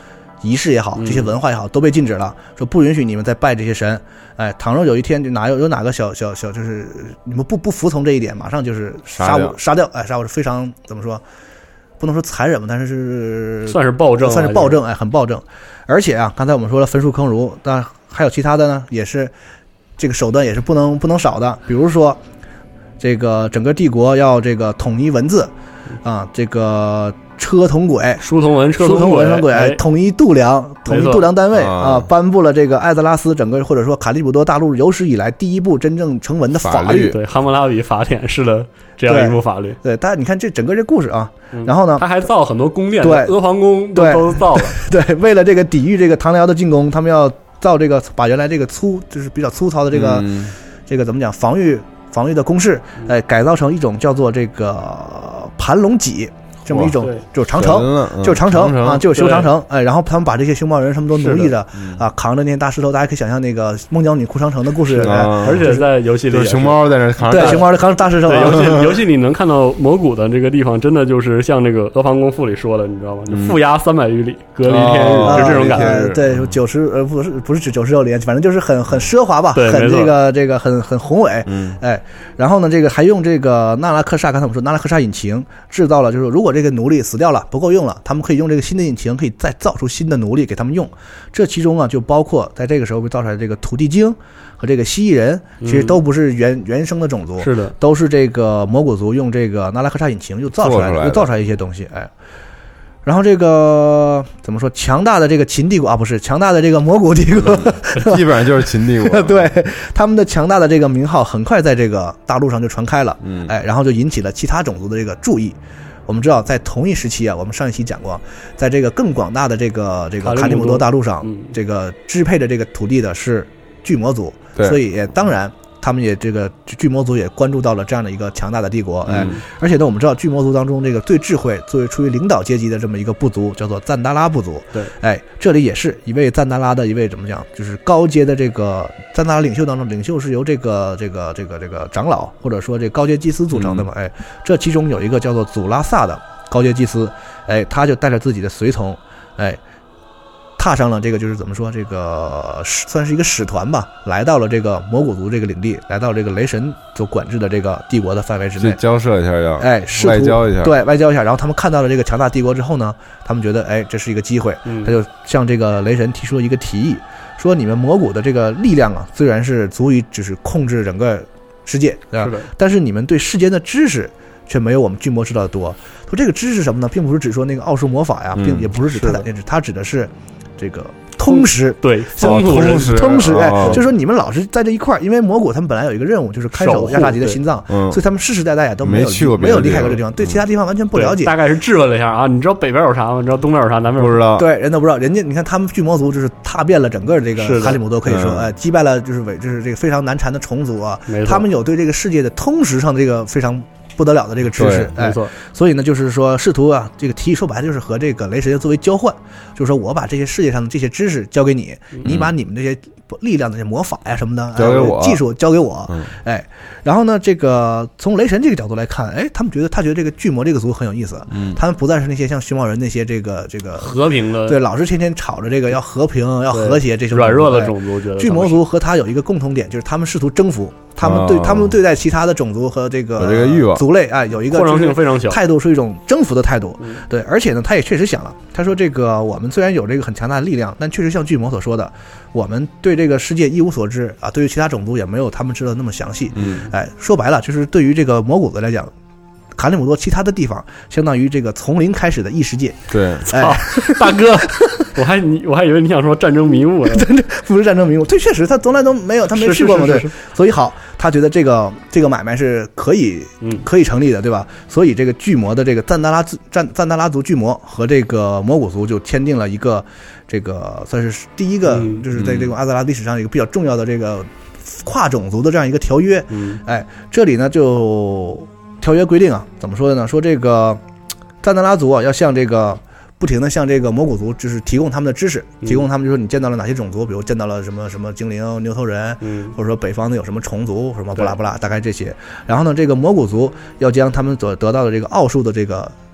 仪式也好，这些文化也好，都被禁止了，说不允许你们再拜这些神。哎，倘若有一天就哪有有哪个小小小，就是你们不不服从这一点，马上就是杀我杀掉。哎，杀我是非常怎么说？不能说残忍吧，但是是算是暴政， 算是暴政，哎，很暴政。而且啊，刚才我们说了焚书坑儒，但还有其他的呢，也是这个手段也是不能不能少的。比如说，这个整个帝国要这个统一文字啊，这个车同轨， 书同文，车同轨， 文轨，哎，统一度量，统一度量单位啊，颁布了这个艾泽拉斯整个或者说卡利普多大陆有史以来第一部真正成文的法律。 对，汉谟拉比法典式的这样一部法律。 对，但你看这整个这故事啊，然后呢， 他还造很多宫殿， 对， 阿房宫都都造了。 对，为了这个抵御这个唐辽的进攻，他们要造这个把原来这个粗就是比较粗糙的这个、嗯、这个怎么讲防御防御的工事，哎，改造成一种叫做这个盘龙戟。这么一种就是长城， 嗯、 就是长城啊，就是修长城，哎，然后他们把这些熊猫人什么都奴役着、嗯、啊，扛着那些大石头，大家可以想象那个孟姜女哭长城的故事，哎、 而且在游戏里， 就是熊猫在那扛着， 对，熊猫扛着大石头。 对，游戏游戏里能看到魔古的这个地方，真的就是像那个《阿房宫赋》里说的，你知道吗？就负压三百余里，隔离天日， 哦、 就这种感觉。 呃、对，九十呃不是不是指九十六里，反正就是很很奢华吧，很这个这个很很宏伟， 嗯， 哎，然后呢，这个还用这个纳拉克萨，刚才我们说纳拉克萨引擎制造了，就是如果这个奴隶死掉了。不够用了，他们可以用这个新的引擎，可以再造出新的奴隶给他们用。这其中啊，就包括在这个时候被造出来这个土地精和这个蜥蜴人，其实都不是原、嗯、原生的种族， 是的， 都是这个魔古族用这个纳拉克萨引擎又造出来的，又造出来一些东西，哎。然后这个怎么说？强大的这个秦帝国啊，不是强大的这个魔古帝国， 嗯、基本上就是秦帝国。 对，他们的强大的这个名号很快在这个大陆上就传开了， 嗯， 哎，然后就引起了其他种族的这个注意。我们知道，在同一时期啊，我们上一期讲过，在这个更广大的这个这个卡利姆多大陆上， 嗯、 这个支配着这个土地的是巨魔族，所以也当然。他们也这个巨魔族也关注到了这样的一个强大的帝国，哎， 嗯、 而且呢，我们知道巨魔族当中这个最智慧、作为处于领导阶级的这么一个部族，叫做赞达拉部族。 对， 哎，这里也是一位赞达拉的一位怎么讲，就是高阶的这个赞达拉领袖当中，领袖是由这个这个这个这个长老或者说这高阶祭司组成的嘛， 嗯、 哎，这其中有一个叫做祖拉萨的高阶祭司，哎，他就带着自己的随从，哎。踏上了这个就是怎么说，这个算是一个使团吧，来到了这个魔古族这个领地，来到这个雷神所管制的这个帝国的范围之内， 交涉一下要， 哎， 外交一下， 对，外交一下。然后他们看到了这个强大帝国之后呢，他们觉得，哎，这是一个机会， 嗯、 他就向这个雷神提出了一个提议，说你们魔古的这个力量啊，虽然是足以就是控制整个世界，对吧？ 是的， 但是你们对世间的知识却没有我们巨魔知道的多。说这个知识什么呢？并不是指说那个奥数魔法呀， 嗯、 并也不是指泰坦电池，它指的是。这个通识， 对， 通识， 通识，哎，就是说你们老是在这一块儿，因为魔古他们本来有一个任务，就是看守亚萨吉的心脏， 嗯、 所以他们世世代代啊都没有去过， 没有离开过这地方，对其他地方完全不了解。 大概是质问了一下啊，你知道北边有啥吗？你知道东边有啥？南边不知道？ 对，人都不知道。人家你看他们巨魔族就是踏遍了整个这个卡里姆多，可以说， 嗯、 哎，击败了就是伪就是这个非常难缠的虫族啊， 没错， 他们有对这个世界的通识上这个非常。不得了的这个知识， 没错、 哎，所以呢，就是说试图啊，这个提议说白了就是和这个雷神作为交换，就是说我把这些世界上的这些知识交给你， 嗯、 你把你们这些力量的这些魔法呀什么的交给我， 技术交给我， 嗯、 哎，然后呢，这个从雷神这个角度来看，哎，他们觉得他觉得这个巨魔这个族很有意思， 嗯， 他们不再是那些像熊猫人那些这个这个和平的， 对，老是天天吵着这个要和平要和谐这种软弱的种族，觉得巨魔族和他有一个共同点，就是他们试图征服。他们对、哦、他们对待其他的种族和这个有这个欲望族类啊，有一个扩张性非常小， 态度是一种征服的态度。 嗯、 对，而且呢，他也确实想了，他说这个我们虽然有这个很强大的力量，但确实像巨魔所说的，我们对这个世界一无所知啊，对于其他种族也没有他们知道那么详细。 嗯， 哎，说白了就是对于这个魔古子来讲。卡里姆多其他的地方相当于这个从零开始的异世界。 对， 哎， 大哥，我还你我还以为你想说战争迷雾呢， 真的不是战争迷雾，对，确实他从来都没有，他没去过嘛，对，所以好，他觉得这个这个买卖是可以， 嗯， 可以成立的，对吧？所以这个巨魔的这个赞达拉族赞赞达拉族巨魔和这个魔古族就签订了一个这个算是第一个， 嗯、 就是在这个阿兹拉历史上一个比较重要的这个跨种族的这样一个条约。 嗯， 哎，这里呢就。条约规定啊，怎么说的呢？说这个赞达拉族啊，要向这个不停的向这个魔古族，就是提供他们的知识，提供他们就说你见到了哪些种族，比如见到了什么什么精灵、牛头人， 嗯， 或者说北方的有什么虫族，什么不拉不拉，大概这些。然后呢，这个魔古族要将他们所得到的这个奥数的这个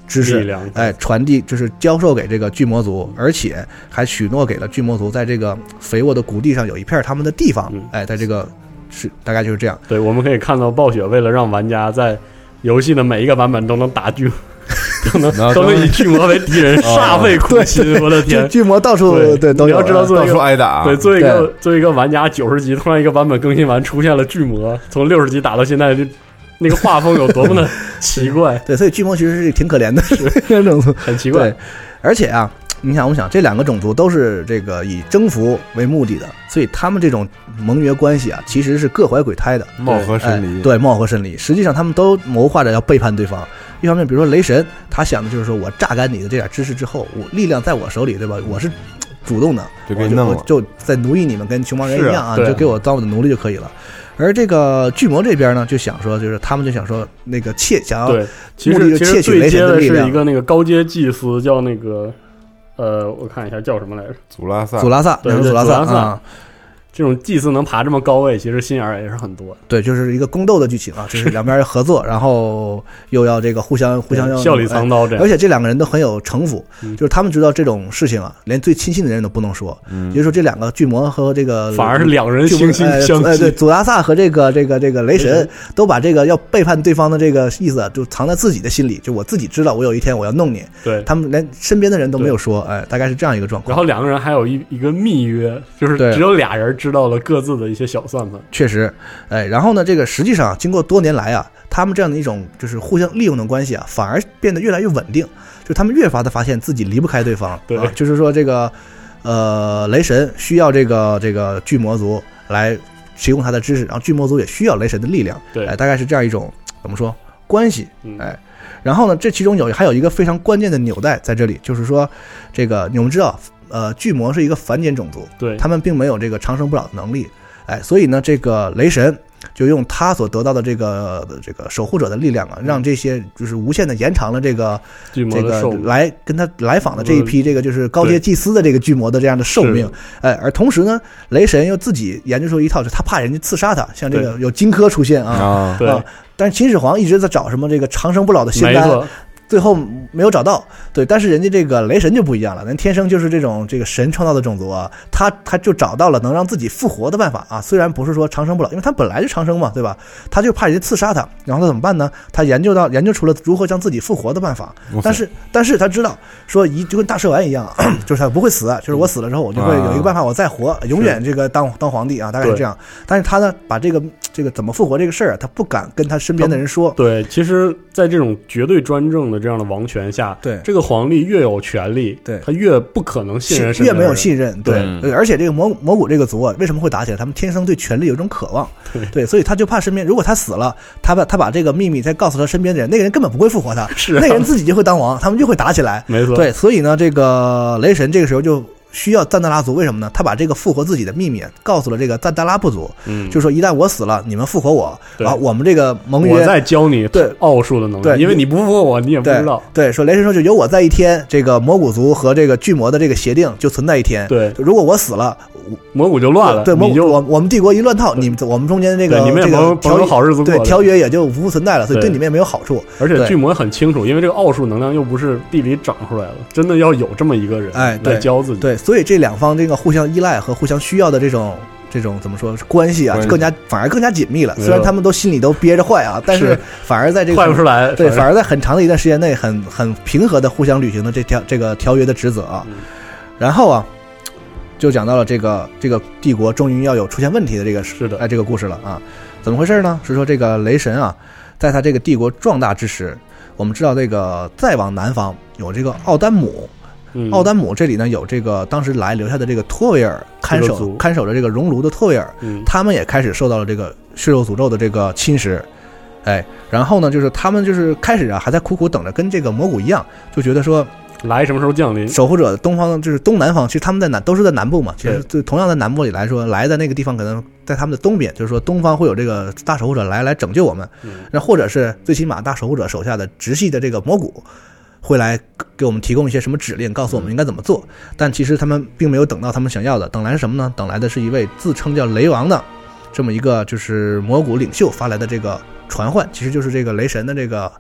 知识，哎，传递就是教授给这个巨魔族，而且还许诺给了巨魔族在这个肥沃的谷地上有一片他们的地方，哎，在这个是大概就是这样。 对，我们可以看到暴雪为了让玩家在游戏的每一个版本都能打巨。都能都能以巨魔为敌人，煞费苦心。我的天， 巨魔到处对都有。你要知道， 到处挨打。 对，作为一个作为一个玩家，九十级突然一个版本更新完，出现了巨魔，从六十级打到现在，就那个画风有多么的奇怪。 对，所以巨魔其实是挺可怜的，是种族很奇怪。 而且啊，你想，我们想这两个种族都是这个以征服为目的的，所以他们这种盟约关系啊，其实是各怀鬼胎的， 貌合神离。 哎、对，貌合神离。实际上，他们都谋划着要背叛对方。一方面，比如说雷神，他想的就是说我榨干你的这点知识之后，我力量在我手里，对吧？我是主动的， 就给你弄了， 我就在奴役你们，跟熊猫人一样啊， 啊就给我当我的奴隶就可以了。而这个巨魔这边呢，就想说，就是他们就想说，那个窃想要对，其实其实最接的是一个那个高阶祭司，叫那个呃，我看一下叫什么来着？ 祖拉萨， 祖拉萨， 对， 祖拉萨啊。这种祭司能爬这么高位，其实心眼儿也是很多的。 对，就是一个宫斗的剧情啊，就是两边要合作，然后又要这个互相互相要笑里藏刀这样。 而且这两个人都很有城府，嗯、就是他们知道这种事情啊，连最亲信的人都不能说。嗯，也就是说这两个巨魔和这个反而是两人惺惺相惜。 哎，对，祖拉萨和这个这个这个雷神都把这个要背叛对方的这个意思就藏在自己的心里，就我自己知道，我有一天我要弄你。 对， 他们连身边的人都没有说，哎，大概是这样一个状况。 然后两个人还有一一个密约，就是只有俩人知道了各自的一些小算盘。 确实，哎，然后呢，这个实际上经过多年来啊，他们这样的一种就是互相利用的关系啊，反而变得越来越稳定。就他们越发的发现自己离不开对方， 对， 啊、就是说这个呃，雷神需要这个这个巨魔族来提供他的知识，然后巨魔族也需要雷神的力量， 对， 哎，大概是这样一种怎么说关系，哎。然后呢，这其中有还有一个非常关键的纽带在这里，就是说，这个我们知道，呃，巨魔是一个凡间种族， 对， 他们并没有这个长生不老的能力，哎，所以呢，这个雷神就用他所得到的这个这个守护者的力量啊，让这些就是无限的延长了这个巨魔这个来跟他来访的这一批这个就是高阶祭司的这个巨魔的这样的寿命，哎，而同时呢，雷神又自己研究出一套，就他怕人家刺杀他，像这个有荆轲出现啊， 对。 啊但是秦始皇一直在找什么这个长生不老的仙丹，最后没有找到。对，但是人家这个雷神就不一样了，人天生就是这种这个神创造的种族啊，他他就找到了能让自己复活的办法啊。虽然不是说长生不老，因为他本来就长生嘛，对吧？他就怕人家刺杀他，然后他怎么办呢？他研究到研究出了如何将自己复活的办法。但是但是他知道说一就跟大蛇丸一样，就是他不会死，就是我死了之后我就会有一个办法我再活，永远这个当当皇帝啊，大概是这样。但是他呢，把这个这个怎么复活这个事儿，他不敢跟他身边的人说。 对，其实，在这种绝对专政的这样的王权下， 对这个皇帝越有权力， 对他越不可能信任身边的人， 越没有信任。对， 嗯、 对而且这个魔魔古这个族啊，为什么会打起来？他们天生对权力有一种渴望， 对， 对所以他就怕身边，如果他死了，他把他把这个秘密再告诉他身边的人，那个人根本不会复活他， 是、啊、 那个人自己就会当王，他们就会打起来。 没错， 对，所以呢，这个雷神这个时候就需要赞达拉族，为什么呢？他把这个复活自己的秘密告诉了这个赞达拉部族， 嗯， 就说一旦我死了，你们复活我，然后我们这个盟约， 我再教你对奥数的能力， 对， 因为你不复活我，你也不知道。 对，对说雷神说就有我在一天，这个魔古族和这个巨魔的这个协定就存在一天。 对， 如果我死了， 魔古就乱了， 对，魔古就我我们帝国一乱套，你们我们中间这个你们也这个条好日子过， 对条约也就无存在了，所以对你们也没有好处。 而且巨魔很清楚，因为这个奥数能量又不是地里长出来的，真的要有这么一个人哎来教自己。 对，所以这两方这个互相依赖和互相需要的这种这种怎么说关系啊，更加反而更加紧密了。虽然他们都心里都憋着坏啊，但是反而在这个坏不出来。 对，反而在很长的一段时间内，很很平和的互相履行的这条这个条约的职责啊。 嗯、 然后啊。就讲到了这个这个帝国终于要有出现问题的这个是的哎这个故事了啊，怎么回事呢？是说这个雷神啊，在他这个帝国壮大之时，我们知道这个再往南方有这个奥丹姆， 嗯、 奥丹姆这里呢有这个当时来留下的这个托维尔看守、这个、看守着这个熔炉的托维尔， 嗯、 他们也开始受到了这个血肉诅咒的这个侵蚀。哎，然后呢，就是他们就是开始啊，还在苦苦等着，跟这个魔古一样，就觉得说来什么时候降临？ 守护者东方就是东南方，其实他们在南都是在南部嘛。其实对同样的南部里来说，来的那个地方可能在他们的东边，就是说东方会有这个大守护者来来拯救我们，那、嗯、或者是最起码大守护者手下的直系的这个魔古会来给我们提供一些什么指令，告诉我们应该怎么做。但其实他们并没有等到他们想要的，等来是什么呢？等来的是一位自称叫雷王的这么一个就是魔古领袖发来的这个传唤，其实就是这个雷神的这个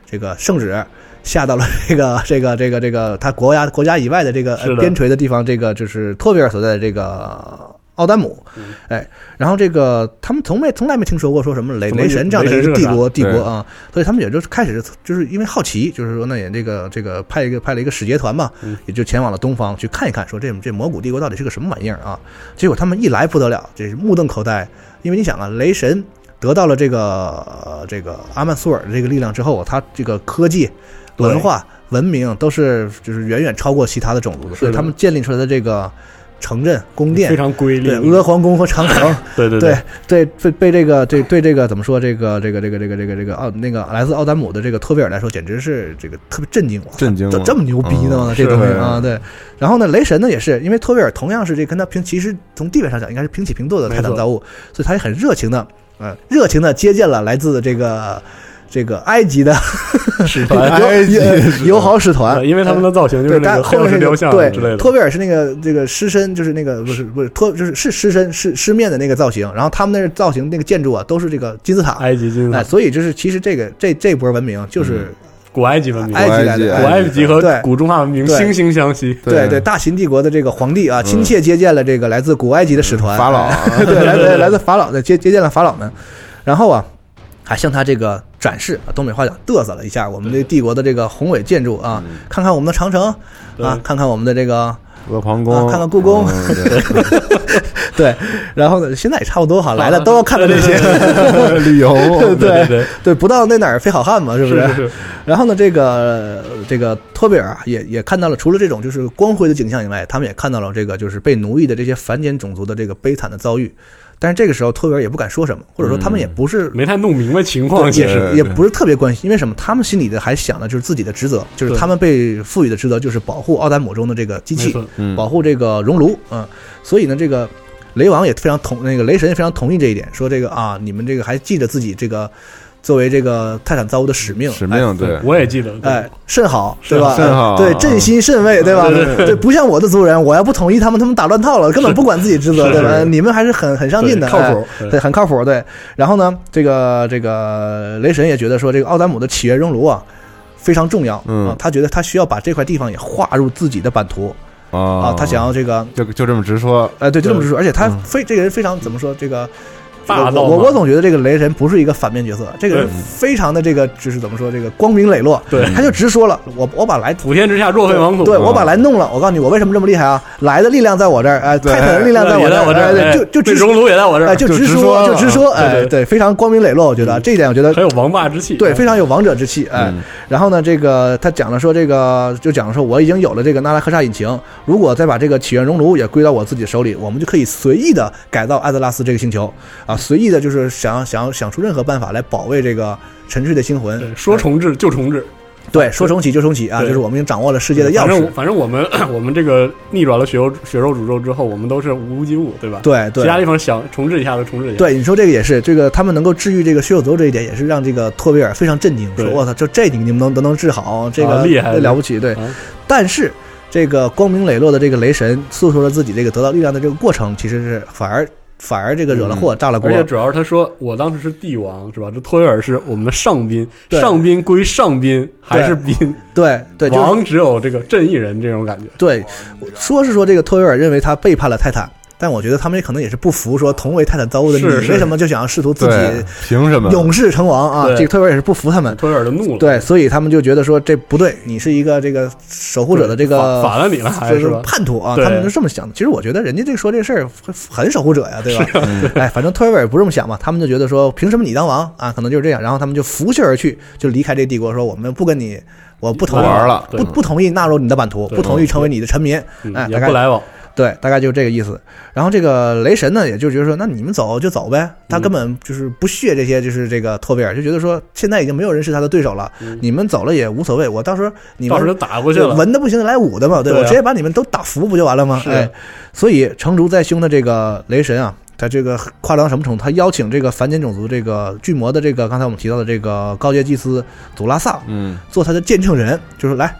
这个圣旨下到了这个这个这个这个他国家国家以外的这个边陲的地方，这个就是托比尔所在的这个奥丹姆，哎，然后这个他们从没从来没听说过说什么雷雷神这样的一个帝国帝国啊，所以他们也就开始就是因为好奇，就是说那也这个这个派一个派了一个使节团嘛，也就前往了东方去看一看，说这这魔古帝国到底是个什么玩意儿啊？结果他们一来不得了，这是目瞪口呆，因为你想啊，雷神得到了这个、呃、这个阿曼苏尔的这个力量之后，他这个科技、文化、文明都是就是远远超过其他的种族的，所以他们建立出来的这个城镇、宫殿非常瑰丽， 对，阿皇宫和长城， 对对对对对，被这个对对这个怎么说？这个这个这个这个这个这个奥那个来自奥丹姆的这个托比尔来说，简直是这个特别震惊， 震惊， 这这么牛逼呢？ 嗯、 这东西啊，对。然后呢，雷神呢也是，因为托比尔同样是这跟他平，其实从地位上讲应该是平起平坐的泰坦造物，所以他也很热情的，呃，热情的接见了来自这个。这个埃及的使团， 埃及友好使团， 因为他们的造型就是那个黑曜石雕像之类的。 托比尔是那个这个狮身，就是那个不是不是托，就是是狮身狮狮面的那个造型。然后他们那造型那个建筑啊，都是这个金字塔， 埃及金字塔。 哎，所以就是其实这个这这波文明就是。 古埃及文明， 埃及来的， 古埃及和古中华文明惺惺相惜。 对对，大秦帝国的这个皇帝啊，亲切接见了这个来自古埃及的使团法老， 对，来自来自法老的接接见了法老们，然后啊。还向他这个展示，东北话讲嘚瑟了一下我们这帝国的这个宏伟建筑啊，嗯、看看我们的长城啊，看看我们的这个阿房宫、 啊，看看故宫，嗯、对, 对，然后呢，现在也差不多哈，来了都要看的这些旅游， 对对对，不到那哪儿非好汉嘛，是不是？ 是是是然后呢，这个这个托比尔也也看到了，除了这种就是光辉的景象以外，他们也看到了这个就是被奴役的这些凡间种族的这个悲惨的遭遇。但是这个时候，托比尔也不敢说什么，或者说他们也不是、 嗯、没太弄明白情况，其实也不是特别关心，因为什么？他们心里的还想的就是自己的职责，就是他们被赋予的职责就是保护奥丹姆中的这个机器， 嗯、 保护这个熔炉，嗯，所以呢，这个雷王也非常同那个雷神也非常同意这一点，说这个啊，你们这个还记着自己这个。作为这个泰坦造物的使命， 使命对、 哎，我也记得， 哎，甚好，对吧？ 甚好， 对，朕心甚慰，对吧？ 对对对对，不像我的族人，我要不统一他们，他们打乱套了，根本不管自己职责，对吧？你们还是很很上进的， 靠谱， 哎、对，很靠谱，对。然后呢，这个这个雷神也觉得说，这个奥丹姆的起源熔炉啊非常重要， 嗯、 啊，他觉得他需要把这块地方也划入自己的版图。 啊, 啊，他想要这个， 就就这么直说， 哎、呃，对，就这么直说，而且他非、嗯、这个人非常怎么说这个。 大道我我总觉得这个雷神不是一个反面角色，这个人非常的这个就是怎么说这个光明磊落， 对， 他就直说了，我我把来普天之下若非王土， 对我把来弄了，我告诉你我为什么这么厉害啊，来的力量在我这儿，哎，泰坦的力量在我这儿，哎，对，就就直熔炉也在我这儿， 哎，就直说就直说，哎，对，非常光明磊落，我觉得这一点我觉得很有王霸之气， 对，非常有王者之气，哎，然后呢，这个他讲了说这个就讲了说我已经有了这个纳拉克萨引擎，如果再把这个起源熔炉也归到我自己手里，我们就可以随意的改造艾泽拉斯这个星球啊，随意的就是。想想想出任何办法来保卫这个沉睡的星魂， 说重置就重置， 对，说重启就重启啊，就是我们已经掌握了世界的钥匙。 反正反正我们我们这个逆转了血肉血肉诅咒之后，我们都是无机物，对吧？ 对对， 其他地方想重置一下就重置一下。 对，你说这个也是，这个他们能够治愈这个血肉诅咒这一点，也是让这个托比尔非常震惊，说我操，就这你们能都能治好，这个厉害了不起。对，但是这个光明磊落的这个雷神诉说了自己这个得到力量的这个过程，其实是反而。反而这个惹了祸，炸了锅。 而且主要是他说，我当时是帝王，是吧？这托维尔是我们的上宾，上宾归上宾，还是宾？ 对对， 王只有这个正义人这种感觉。 对，说是说这个托维尔认为他背叛了泰坦。但我觉得他们也可能也是不服，说同为泰坦造物的你为什么就想要试图自己凭什么永世成王啊？这个托维尔也是不服他们， 托维尔就怒了。 对，所以他们就觉得说这不对，你是一个这个守护者的这个反了你了，还是叛徒啊？他们就这么想的。其实我觉得人家这说这事儿很守护者呀，对吧？哎，反正托维尔不这么想嘛，他们就觉得说凭什么你当王啊？可能就是这样，然后他们就拂袖而去，就离开这个帝国，说我们不跟你，我不同意玩了， 不不同意纳入你的版图，不同意成为你的臣民，哎， 也不来往。 对，大概就是这个意思。然后这个雷神呢，也就觉得说，那你们走就走呗。他根本就是不屑这些，就是这个托比尔，就觉得说，现在已经没有人是他的对手了，嗯、你们走了也无所谓。我到时候你们到时候打过去了， 文的不行来武的嘛，对吧？ 对啊、 我直接把你们都打服不就完了吗？哎，所以成竹在胸的这个雷神啊，他这个夸张什么程度？他邀请这个凡间种族这个巨魔的这个刚才我们提到的这个高阶祭司祖拉萨， 嗯， 做他的见证人，就是来。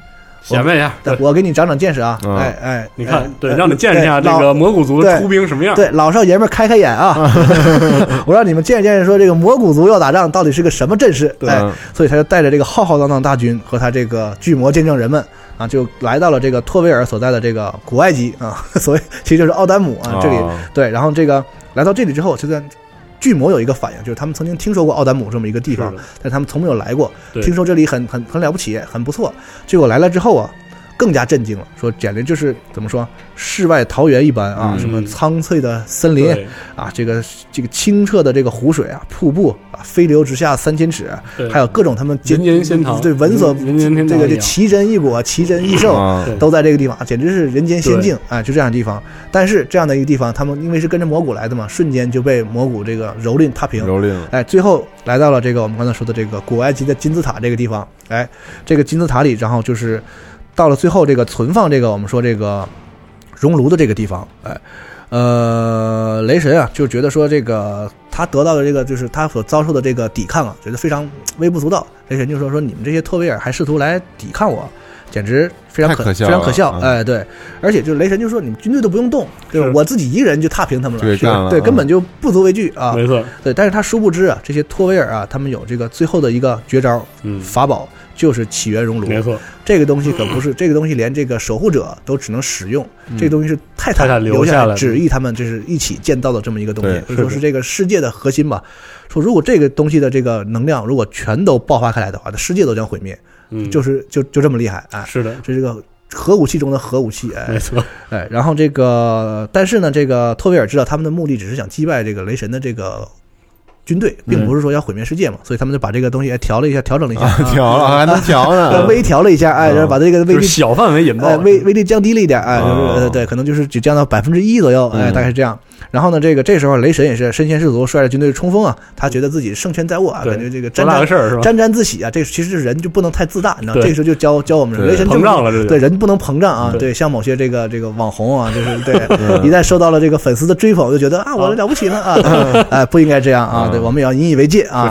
显摆一下， 对，我给你长长见识啊！哎哎， 你看，对，让你见识一下这个魔古族出兵什么样。 对，老少爷们开开眼啊！我让你们见识见识，说这个魔古族要打仗到底是个什么阵势？哎，所以他就带着这个浩浩荡荡大军和他这个巨魔见证人们啊，就来到了这个托维尔所在的这个古埃及啊，所谓其实就是奥丹姆啊，这里对，然后这个来到这里之后，就在。巨魔有一个反应，就是他们曾经听说过奥丹姆这么一个地方，但他们从没有来过，听说这里很很很了不起，很不错。结果来了之后啊，更加震惊了，说简直就是怎么说，世外桃源一般啊！ 嗯、 什么苍翠的森林啊，这个这个清澈的这个湖水啊，瀑布啊，飞流直下三千尺，还有各种他们人间仙堂， 对闻所这个这奇珍异果、奇珍异兽、嗯、都在这个地方，简直是人间仙境啊！就这样的地方，但是这样的一个地方，他们因为是跟着魔古来的嘛，瞬间就被魔古这个蹂躏踏平， 蹂躏了。 哎，最后来到了这个我们刚才说的这个古埃及的金字塔这个地方，哎，这个金字塔里，然后就是。到了最后，这个存放这个我们说这个熔炉的这个地方，哎，呃，雷神啊，就觉得说这个他得到的这个就是他所遭受的这个抵抗啊，觉得非常微不足道。雷神就说说你们这些托维尔还试图来抵抗我，简直非常可可笑非常可笑， 嗯、 哎，对，而且就是雷神就说你们军队都不用动，对吧？我自己一个人就踏平他们了， 对， 对，根本就不足为惧啊， 没错， 对。但是他殊不知啊，这些托维尔啊，他们有这个最后的一个绝招， 嗯， 法宝。就是起源熔炉， 没错， 这个东西可不是、嗯、这个东西，连这个守护者都只能使用。嗯、这个东西是泰坦留下来旨意他们就是一起建造的这么一个东西， 所以说是这个世界的核心吧。说如果这个东西的这个能量如果全都爆发开来的话，那世界都将毁灭。嗯，就是就就这么厉害啊！ 是的， 这是个核武器中的核武器，哎， 没错， 哎，然后这个，但是呢，这个托维尔知道他们的目的只是想击败这个雷神的这个。军队并不是说要毁灭世界嘛，嗯、所以他们就把这个东西调了一下，调整了一下，啊、 调了还能调呢， 微调了一下，哎，然后把这个威力、 就是、小范围引爆， 哎，威威力降低了一点，哎，就是呃对，可能就是只降到百分之一左右，哎，大概是这样。然后呢，这个这时候雷神也是身先士卒，率着军队冲锋啊，他觉得自己胜权在握啊，感觉这个沾沾沾沾自喜啊，这其实人就不能太自大，你知道，这个时候就教教我们雷神膨胀了， 对人不能膨胀啊，对，像某些这个这个网红啊，就是对，一旦受到了这个粉丝的追捧，就觉得啊，我了不起了啊，哎，不应该这样啊，对，我们也要引以为戒啊。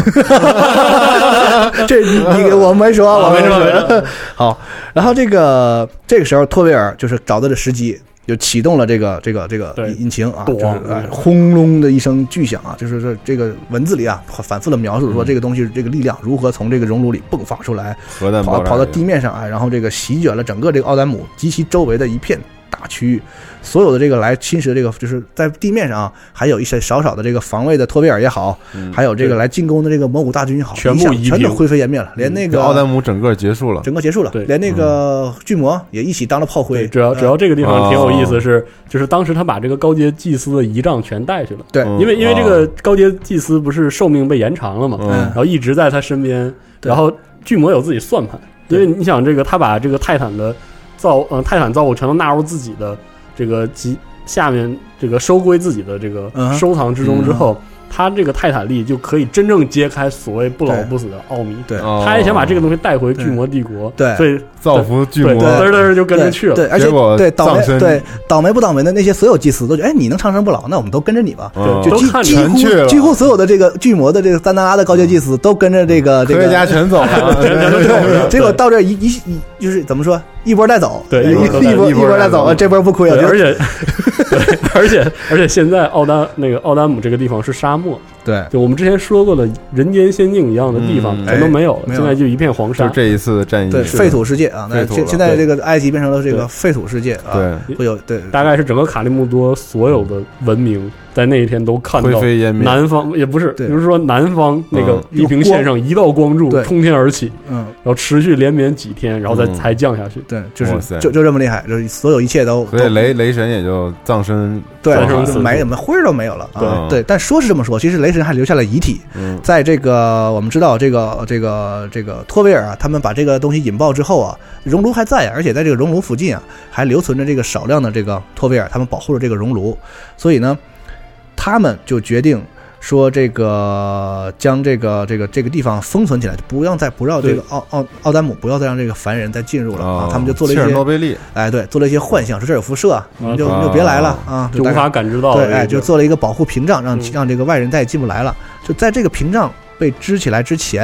这你给我没说，我没说。好，然后这个这个时候托维尔就是找到了时机。就启动了这个这个这个引擎啊，就是哎轰隆的一声巨响啊，就是说这个文字里啊反复的描述说这个东西这个力量如何从这个熔炉里迸发出来，跑跑到地面上啊，然后这个席卷了整个这个奥丹姆及其周围的一片大区域，所有的这个来侵蚀这个就是在地面上啊，还有一些少少的这个防卫的托维尔也好，嗯、还有这个来进攻的这个魔古大军也好， 全部全都灰飞烟灭了，连那个、 嗯、奥丹姆整个结束了， 整个结束了，连那个巨魔也一起当了炮灰。 主要主要这个地方挺有意思是，是、哦、就是当时他把这个高阶祭司的仪仗全带去了， 对， 因为因为这个高阶祭司不是寿命被延长了嘛，嗯、然后一直在他身边，然后巨魔有自己算盘，因为你想这个他把这个泰坦的造呃泰坦造物全都纳入自己的。这个及下面这个收归自己的这个收藏之中之后，嗯、他这个泰坦力就可以真正揭开所谓不老不死的奥秘。 对， 他也想把这个东西带回巨魔帝国。 对， 所以造福巨魔， 嘚嘚就跟着去了。 对，而且对倒霉对倒霉不倒霉的那些所有祭司都觉得，哎，你能长生不老，那我们都跟着你吧。 对， 就几几乎几乎所有的这个巨魔的这个丹达拉的高阶祭司都跟着这个这个科学家全走了， 对，结果到这一一一就是怎么说？一波带走， 对， 一波一波带走，这波不亏啊！ 而且，对，而且而且现在奥丹那个奥丹姆这个地方是沙漠， 对， 就我们之前说过的人间仙境一样的地方，全都没有了，现在就一片黄沙。 就这一次的战役， 对，废土世界啊！那现现在这个埃及变成了这个废土世界啊， 对， 会有对， 大概是整个卡利穆多所有的文明在那一天都看到南方，也不是，比如说南方那个地平线上一道光柱冲天而起，嗯，然后持续连绵几天，然后再才降下去。 对，就是就就这么厉害，就是所有一切都， 所以雷雷神也就葬身， 对，没什么灰儿都没有了啊。对，但说是这么说，其实雷神还留下了遗体。在这个我们知道，这个这个这个托维尔啊，他们把这个东西引爆之后啊，熔炉还在，而且在这个熔炉附近啊，还留存着这个少量的这个托维尔，他们保护了这个熔炉，所以呢，他们就决定。说这个将这个这个这个地方封存起来，不让再不让这个奥奥奥丹姆不要再让这个凡人再进入了啊！他们就做了一些诺贝利， 哎，对，做了一些幻象，说这有辐射，你们就你就别来了啊， 就无法感知到。 对，哎，就做了一个保护屏障，让让这个外人再也进不来了。就在这个屏障被支起来之前，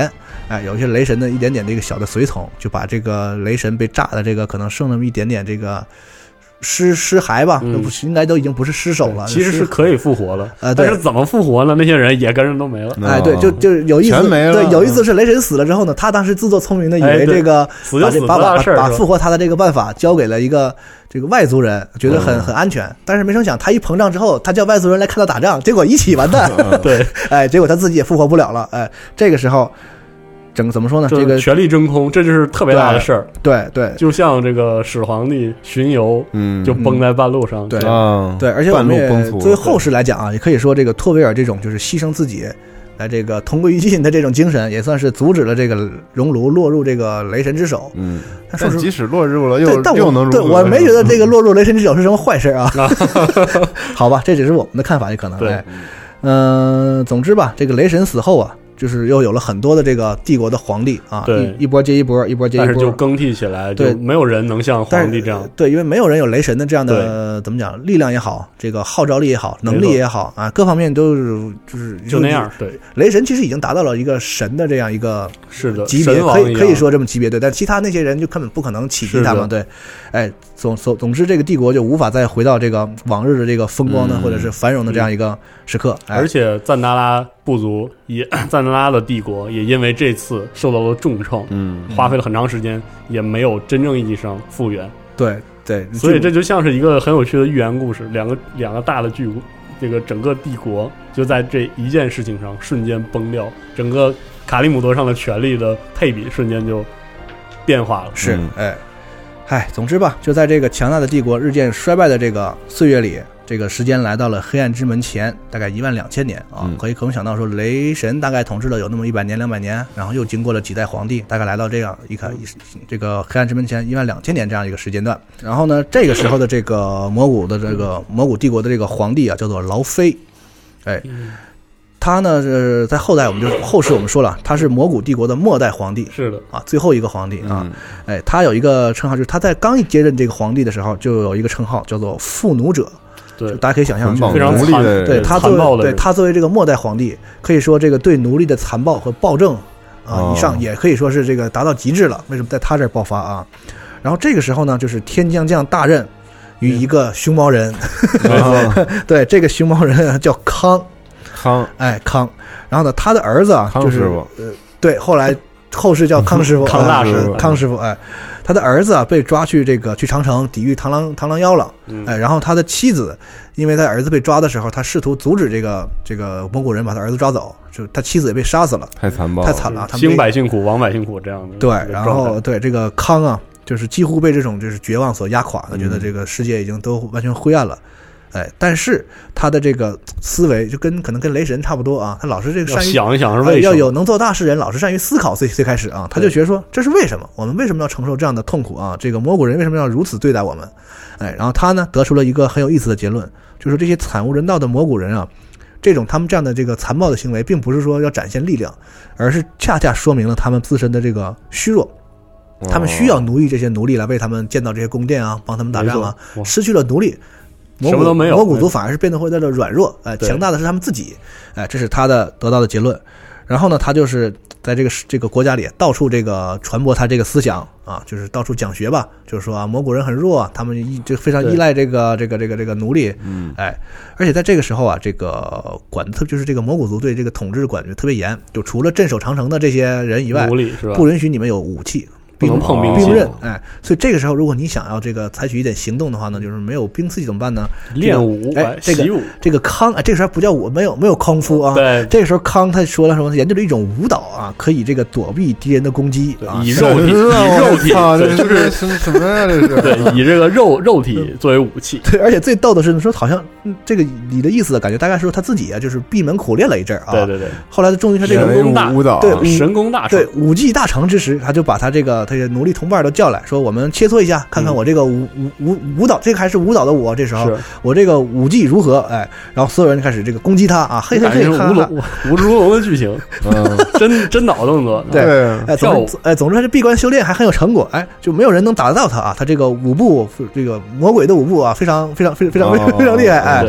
哎，有一些雷神的一点点这个小的随从，就把这个雷神被炸的这个可能剩那么一点点这个尸尸骸吧， 嗯、 应该都已经不是尸首了， 其实是可以复活了， 呃， 但是怎么复活呢？那些人也跟人都没了。 哎，对，就就有意思，对，有一次是雷神死了之后呢，他当时自作聪明的以为这个、哎、 死就死把把把把复活他的这个办法交给了一个这个外族人，觉得很、嗯、很安全，但是没成想他一膨胀之后，他叫外族人来看他打仗，结果一起完蛋。 对， 哎，结果他自己也复活不了了。哎，这个时候。整个怎么说呢？这个权力真空，这就是特别大的事儿。 对 对, 对， 就像这个始皇帝巡游，嗯，就崩在半路上。 嗯、对、 啊、 对，而且我们也作为后世来讲啊，也可以说这个托维尔这种就是牺牲自己，来这个同归于尽的这种精神，也算是阻止了这个熔炉落入这个雷神之手。 嗯，但即使落入了，又但又能对我没觉得这个落入雷神之手是什么坏事啊。好吧，这只是我们的看法，也可能。对，嗯、呃，总之吧，这个雷神死后啊。就是又有了很多的这个帝国的皇帝啊， 对， 一一波接一波，一波接一波， 但是就更替起来，就没有人能像皇帝这样。 对，因为没有人有雷神的这样的怎么讲，力量也好，这个号召力也好，能力也好啊，各方面都是就是就那样。对， 雷神其实已经达到了一个神的这样一个是的级别，可以可以说这么级别对，但其他那些人就根本不可能企及他们。对，哎，总总总之，这个帝国就无法再回到这个往日的这个风光的、嗯、或者是繁荣的这样一个时刻。 哎、而且赞达拉部族也赞达拉的帝国也因为这次受到了重创，嗯，花费了很长时间，也没有真正意义上复原。 对对， 所以这就像是一个很有趣的寓言故事，两个两个大的巨，这个整个帝国就在这一件事情上瞬间崩掉，整个卡利姆多上的权力的配比瞬间就变化了。 是，嗯、哎，嗨，总之吧，就在这个强大的帝国日渐衰败的这个岁月里。这个时间来到了黑暗之门前，大概一万两千年啊，可以可能想到说，雷神大概统治了有那么一百年、两百年，然后又经过了几代皇帝，大概来到这样一看，这个黑暗之门前一万两千年这样一个时间段。然后呢，这个时候的这个魔古的这个魔古帝国的这个皇帝啊，叫做劳菲，哎，他呢是在后代我们就后世我们说了，他是魔古帝国的末代皇帝， 是的啊，最后一个皇帝啊，哎，他有一个称号，就是他在刚一接任这个皇帝的时候，就有一个称号叫做附奴者。 对， 大家可以想象， 非常残的， 对他作为对他作为这个末代皇帝，可以说这个对奴隶的残暴和暴政啊，以上也可以说是这个达到极致了。为什么在他这儿爆发啊？然后这个时候呢，就是天将降大任于一个熊猫人， 嗯、 对，这个熊猫人叫康康， 哎康，然后呢，他的儿子啊，就是呃，对，后来后世叫康师傅， 康大师傅， 康师傅，哎。他的儿子啊被抓去这个去长城抵御螳螂螳螂妖了，嗯、哎，然后他的妻子，因为他儿子被抓的时候，他试图阻止这个这个蒙古人把他儿子抓走，就他妻子也被杀死了， 太残暴， 太惨了， 兴百姓苦，亡百姓苦这样的。 对，然后对这个康啊，就是几乎被这种就是绝望所压垮的，嗯、觉得这个世界已经都完全灰暗了。哎，但是他的这个思维就跟可能跟雷神差不多啊，他老是这个善于想一想是为什么、 哎、要有能做大事人，老是善于思考。最最开始啊，他就觉得说这是为什么，我们为什么要承受这样的痛苦啊？这个魔古人为什么要如此对待我们？哎，然后他呢得出了一个很有意思的结论，就是这些惨无人道的魔古人啊，这种他们这样的这个残暴的行为，并不是说要展现力量，而是恰恰说明了他们自身的这个虚弱。他们需要奴役这些奴隶来为他们建造这些宫殿啊，帮他们打仗啊，失去了奴隶。 什么都没有， 魔古族反而是变得会在这软弱，哎，强大的是他们自己，哎，这是他的得到的结论。然后呢，他就是在这个这个国家里到处这个传播他这个思想啊，就是到处讲学吧，就是说啊，魔古人很弱，他们就非常依赖这个这个这个这个奴隶，嗯，哎，而且在这个时候啊，这个管特就是这个魔古族对这个统治管制特别严，就除了镇守长城的这些人以外， 奴隶是吧？ 不允许你们有武器。 不能碰兵兵刃，哎，所以这个时候，如果你想要这个采取一点行动的话呢，就是没有兵器怎么办呢？ 练武， 哎，这个这个康，哎，这个时候不叫武，没有没有康夫啊。 对， 这个时候康他说了什么？研究了一种舞蹈啊，可以这个躲避敌人的攻击啊， 以肉体，以肉体， 对，就是什么呀？这是对，以这个肉肉体作为武器。 对，而且最逗的是说，好像这个你的意思感觉大概是说他自己啊，就是闭门苦练了一阵啊。 对对对。 后来终于他这个神功大舞蹈， 对神功大成， 对武技大成之时，他就把他这个他的奴隶同伴都叫来说，我们切磋一下，看看我这个舞舞舞舞蹈，这个还是舞蹈的舞，这时候我这个武技如何？哎，然后所有人开始这个攻击他啊，嘿嘿嘿， 吴龙吴如龙的剧情，嗯，真真脑动作， 对，哎，总之哎，总之他这闭关修炼还很有成果，哎，就没有人能打得到他啊，他这个舞步，这个魔鬼的舞步啊，非常非常非常非常非常厉害，哎。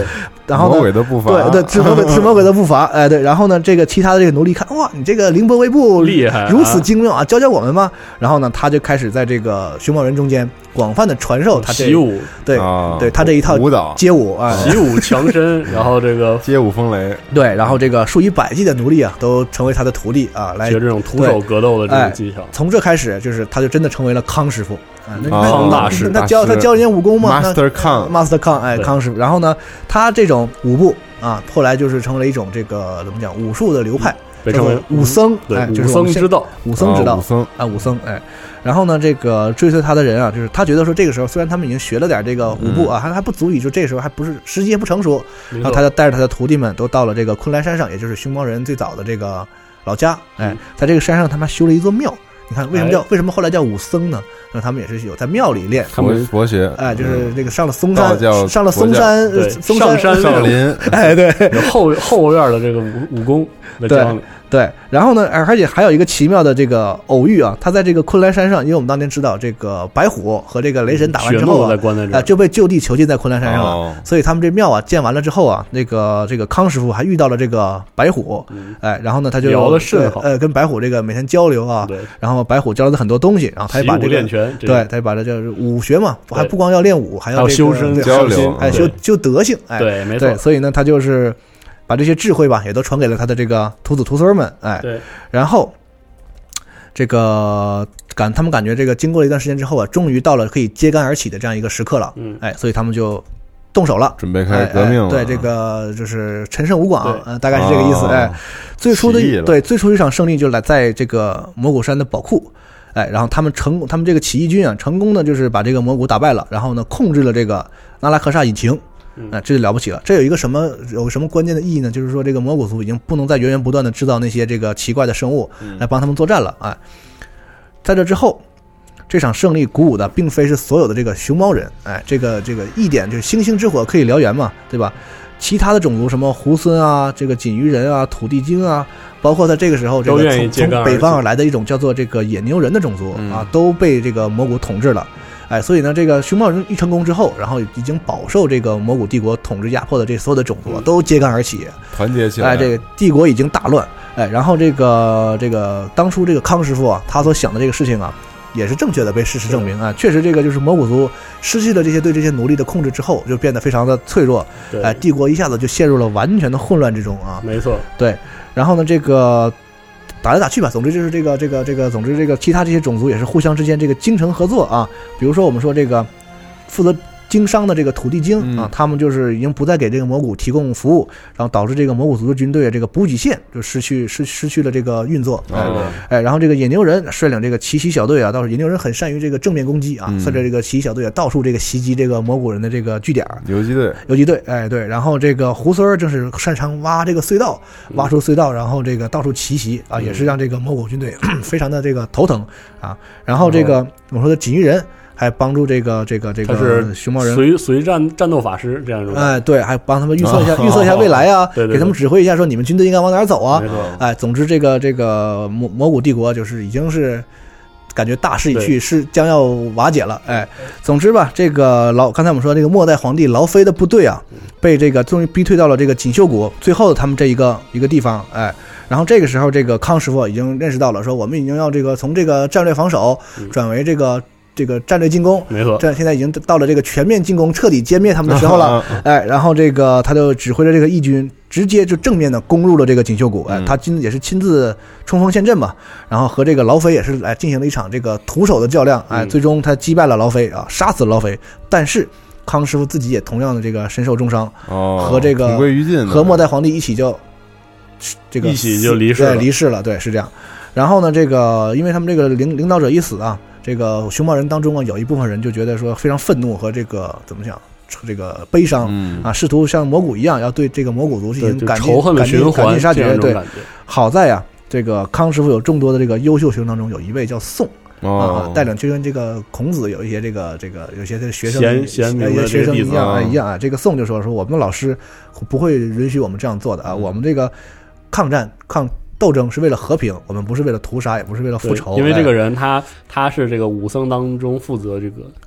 然后呢， 魔鬼的步伐， 对对，是魔鬼是魔鬼的步伐，哎对，然后呢，这个其他的这个奴隶看，哇，你这个凌波微步厉害、啊， 如此精妙啊，教教我们吧。然后呢，他就开始在这个熊猫人中间广泛的传授他这习武， 对、 哦、 对，他这一套舞蹈街舞啊， 习武强身，然后这个街舞风雷， 对，然后这个数以百计的奴隶啊，都成为他的徒弟啊，来学这种徒手格斗的这种技巧。 哎、从这开始，就是他就真的成为了康师傅。啊，那康大师， 他教他教人家武功嘛 ，Master Kang，Master Kang， 哎，康师傅。然后呢，他这种舞步啊，后来就是成为了一种这个怎么讲武术的流派， 被称为武僧，哎， 武僧之道， 武僧之道， 武僧啊，武僧，哎。然后呢，这个追随他的人啊，就是他觉得说，这个时候虽然他们已经学了点这个舞步啊，还还不足以说这时候还不是时机也不成熟，然后他就带着他的徒弟们都到了这个昆仑山上，也就是熊猫人最早的这个老家，哎，在这个山上他们修了一座庙。你看为什么叫、哎、为什么后来叫武僧呢？那他们也是有在庙里练他们佛学， 哎，就是那个上了嵩山， 嗯、 上了嵩山，嵩山上少林， 哎，对， 有后后院的这个武武功来教你。 对，然后呢，而且还有一个奇妙的这个偶遇啊，他在这个昆仑山上，因为我们当年知道这个白虎和这个雷神打完之后啊，啊就被就地囚禁在昆仑山上了， 哦、 所以他们这庙啊建完了之后啊，那个这个康师傅还遇到了这个白虎，嗯、哎，然后呢他就聊得甚好， 呃跟白虎这个每天交流啊，然后白虎教了他很多东西，然后他也把这个练拳， 对，他也把这就是武学嘛，还不光要练武，还要、这个、 修身交流， 哎修修德性，哎对，没错， 所以呢他就是。把这些智慧吧，也都传给了他的这个徒子徒孙们，哎， 对。 然后，这个感他们感觉这个经过了一段时间之后啊，终于到了可以揭竿而起的这样一个时刻了， 嗯， 哎，所以他们就动手了， 准备开始革命了。 哎哎、对，这个就是陈胜吴广，呃，大概是这个意思。哦、哎，最初的对最初一场胜利就来在这个魔古山的宝库。哎，然后他们成他们这个起义军啊，成功的就是把这个魔古打败了，然后呢，控制了这个那拉克萨引擎。啊，这就了不起了！这有一个什么有什么关键的意义呢？就是说，这个魔古族已经不能再源源不断的制造那些这个奇怪的生物来帮他们作战了啊！在这之后，这场胜利鼓舞的并非是所有的这个熊猫人，哎，这个这个一点就是星星之火可以燎原嘛，对吧？其他的种族什么猢狲啊、这个锦鱼人啊、土地精啊，包括在这个时候这个从从北方而来的一种叫做这个野牛人的种族啊，都被这个魔古统治了。哎，所以呢，这个熊猫人一成功之后，然后已经饱受这个魔古帝国统治压迫的这所有的种族都揭竿而起， 团结起来。 哎，这个帝国已经大乱。哎，然后这个这个当初这个康师傅啊，他所想的这个事情啊，也是正确的，被事实证明啊，确实这个就是魔古族失去了这些对这些奴隶的控制之后，就变得非常的脆弱。哎，帝国一下子就陷入了完全的混乱之中啊。 没错。 对，然后呢，这个。打来打去吧，总之就是这个这个这个，总之这个其他这些种族也是互相之间这个精诚合作啊。比如说我们说这个负责经商的这个土地精啊，他们就是已经不再给这个魔古提供服务，然后导致这个魔古族的军队这个补给线就失去失失去了这个运作。哎，哎，然后这个野牛人率领这个奇袭小队啊，倒是野牛人很善于这个正面攻击啊，率着这个奇袭小队啊到处这个袭击这个魔古人的这个据点。 游击队， 游击队，哎对，然后这个猢狲正是擅长挖这个隧道，挖出隧道，然后这个到处奇袭啊，也是让这个魔古军队非常的这个头疼啊。然后这个我们说的锦鱼人。还帮助这个这个这个熊猫人随随战战斗法师这样一种， 哎，对，还帮他们预测一下、哦、预测一下未来啊， 对对对， 给他们指挥一下，说你们军队应该往哪儿走啊？哎，总之这个这个魔魔古帝国就是已经是感觉大势已去，是将要瓦解了。哎，总之吧，这个劳刚才我们说这个末代皇帝劳菲的部队啊，被这个终于逼退到了这个锦绣谷最后他们这一个一个地方，哎。然后这个时候，这个康师傅已经认识到了，说我们已经要这个从这个战略防守转为这个。这个战略进攻， 没错， 这现在已经到了这个全面进攻、彻底歼灭他们的时候了。哎，然后这个他就指挥着这个义军，直接就正面的攻入了这个锦绣谷。哎，他亲也是亲自冲锋陷阵嘛，然后和这个劳菲也是来进行了一场这个徒手的较量。哎，最终他击败了劳菲啊，杀死了劳菲。但是康师傅自己也同样的这个身受重伤， 哦， 和这个同归于尽， 和末代皇帝一起就这个一起就离世了， 离世了。对，是这样。然后呢，这个因为他们这个领领导者一死啊。这个熊猫人当中啊，有一部分人就觉得说非常愤怒和这个怎么讲，这个悲伤、嗯、啊，试图像魔古一样要对这个魔古族进行赶尽赶尽赶尽杀绝。对，好在啊，这个康师傅有众多的这个优秀学生当中，有一位叫宋。 哦、 啊，带领就跟这个孔子有一些这个这个有些学生贤贤明的学生一样、 哦、 一样啊。这个宋就说说我们的老师不会允许我们这样做的啊，嗯、我们这个抗战抗。斗争是为了和平，我们不是为了屠杀，也不是为了复仇。 因为这个人他他是这个武僧当中负责这个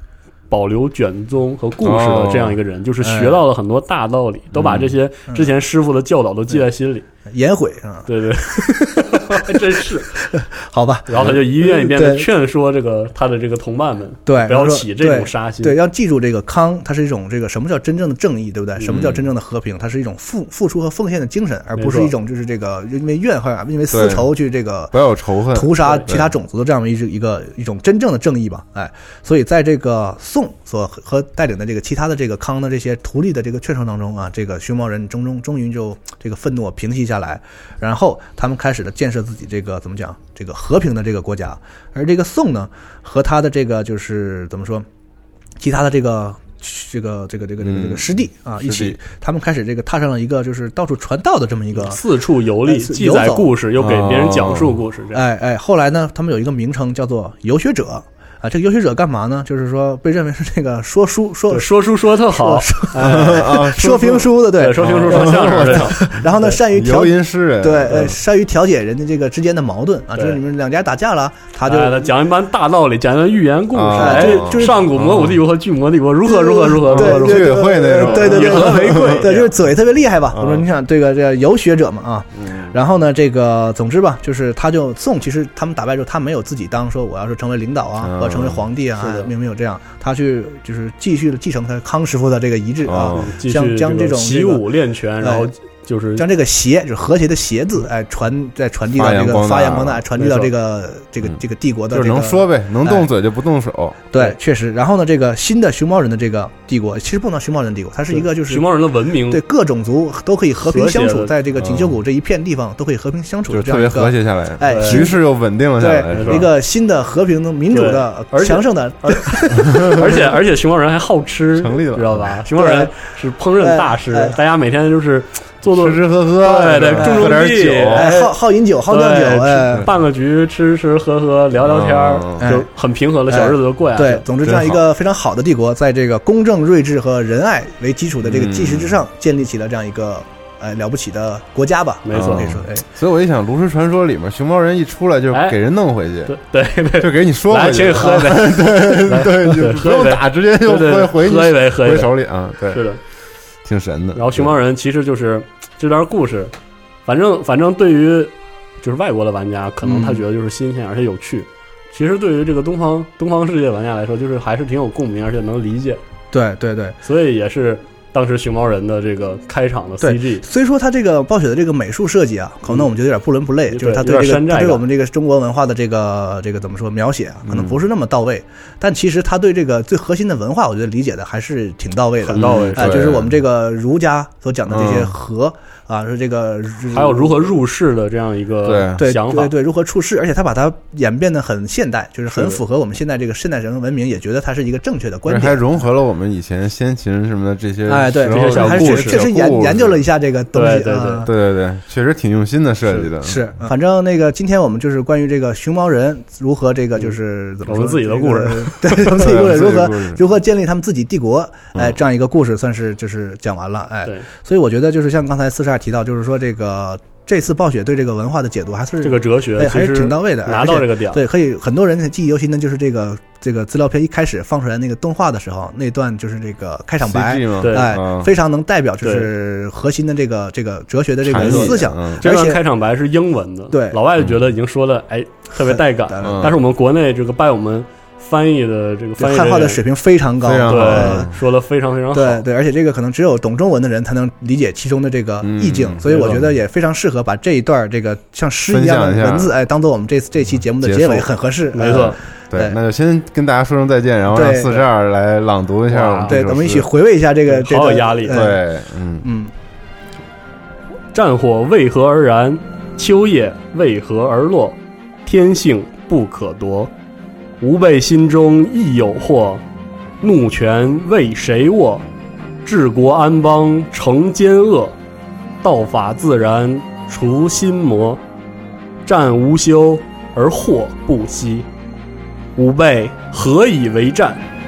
保留卷宗和故事的这样一个人，哦、就是学到了很多大道理，哎、都把这些之前师傅的教导都记在心里， 颜毁啊， 对对，还真是， 好吧。 然后他就一遍一遍的劝说这个他的这个同伴们， 对， 不要起这种杀心， 对，对，要记住这个康，它是一种这个什么叫真正的正义，对不对？什么叫真正的和平？它是一种付付出和奉献的精神，而不是一种就是这个因为怨恨、因为私仇去这个不要有仇恨、 屠杀其他种族的这样一一个一种真正的正义吧。哎，所以在这个宋所和带领的这个其他的这个康的这些徒弟的这个劝说当中啊，这个熊猫人终终终于就这个愤怒平息下来，然后他们开始了建设自己这个怎么讲这个和平的这个国家。而这个宋呢，和他的这个就是怎么说，其他的这个这个这个这个这个这个师弟啊，一起他们开始这个踏上了一个就是到处传道的这么一个四处游历，记载故事，又给别人讲述故事。这样， 哎哎，后来呢，他们有一个名称叫做游学者。啊，这个游学者干嘛呢？就是说被认为是这个说书说说书说特好， 说哎、说评书的，对， 说评书说相声的。 然后呢，善于调游吟诗人， 对，呃，善于调解人家这个之间的矛盾啊，就是你们两家打架了，他就他讲一般大道理，讲一段寓言故事，哎， 就是上古蒙古帝国和巨魔帝国如何如何如何， 对， 居委会那种， 对对对， 以和为贵， 对，就是嘴特别厉害吧？我说你想这个这个游学者嘛啊。然后呢，这个总之吧，就是他就宋，其实他们打败之后，他没有自己当说我要是成为领导啊，或者成为皇帝啊，并没有这样，他去就是继续的继承他康师傅的这个遗志啊，将将这种习武练拳，然后就是将这个协，就是和谐的协字，哎，传再传递到这个发扬光大，传递到这个这个这个帝国的， 就是能说呗，能动嘴就不动手。 对，确实。然后呢，这个新的熊猫人的这个帝国，其实不能熊猫人帝国，它是一个就是熊猫人的文明， 对各种族都可以和平相处，在这个锦绣谷这一片地方都可以和平相处， 就特别和谐下来， 哎， 局势又稳定了下来， 一个新的和平的民主的强盛的， 而且而且熊猫人还好吃， 成立了， 知道吧？熊猫人是烹饪大师，大家每天就是做做吃吃喝喝， 对对，种种地， 哎，好好饮酒，好酿酒，哎， 办个局，吃吃喝喝，聊聊天，就很平和的小日子就过下去。 对，总之这样一个非常好的帝国，在这个公正、睿智和仁爱为基础的这个基石之上，建立起了这样一个呃了不起的国家吧。 没错， 可以说，哎， 所以我一想，炉石传说里面熊猫人一出来就给人弄回去， 对对， 就给你说回去， 请你喝一杯， 对对，就不用打，直接就回回喝一杯，喝回手里啊，对， 是的， 挺神的。 然后熊猫人其实就是这段故事，反正反正对于就是外国的玩家，可能他觉得就是新鲜而且有趣。其实对于这个东方东方世界玩家来说，就是还是挺有共鸣，而且能理解。 对对对， 所以也是当时熊猫人的这个开场的 C G。 虽说他这个暴雪的这个美术设计啊，可能我们觉得有点不伦不类， 嗯、 就是他对这个他对我们这个中国文化的这个这个怎么说描写啊，可能不是那么到位。嗯、但其实他对这个最核心的文化，我觉得理解的还是挺到位的， 很到位。 哎、呃，就是我们这个儒家所讲的这些和。嗯啊，是这个， 还有如何入世的这样一个对想法， 对 对, 对，如何处世，而且他把它演变得很现代，就是很符合我们现在这个现代人文明，也觉得它是一个正确的观点， 还融合了我们以前先秦什么的这些， 哎，对， 这些小故事， 确实研研究了一下这个东西， 对对对、 啊、 对对对，确实挺用心的设计的。 是，是反正那个今天我们就是关于这个熊猫人如何这个就是怎么说， 我们自己的故事， 这个、对，我们自己故事如何如何建立他们自己帝国，哎，这样一个故事算是就是讲完了，哎，所以我觉得就是像刚才四十二提到，就是说这个。呃，这次暴雪对这个文化的解读还是这个哲学， 对，还是挺到位的， 拿到这个点， 对，可以很多人记忆犹新的，就是这个这个资料片一开始放出来那个动画的时候，那段就是这个开场白， 对， 哎，嗯、非常能代表就是核心的这个这个哲学的这个思想。 嗯、 这段开场白是英文的， 对， 老外就觉得已经说的哎特别带感， 嗯、 但是我们国内这个拜我们。翻译的这个翻译汉化的水平非常高， 对，说的非常非常好， 对对，而且这个可能只有懂中文的人才能理解其中的这个意境， 嗯、 所以我觉得也非常适合把这一段这个像诗一样的文字，哎，当做我们这这期节目的结尾，很合适， 没错。 对，那就先跟大家说声再见，然后让四十二来朗读一下我们这首诗。 对，我们一起回味一下这个，这个好有压力。 对，嗯嗯。 战火为何而燃？秋叶为何而落？天性不可夺。吾辈心中亦有祸，怒权为谁握？治国安邦成奸恶，道法自然除心魔。战无休而祸不息，吾辈何以为战？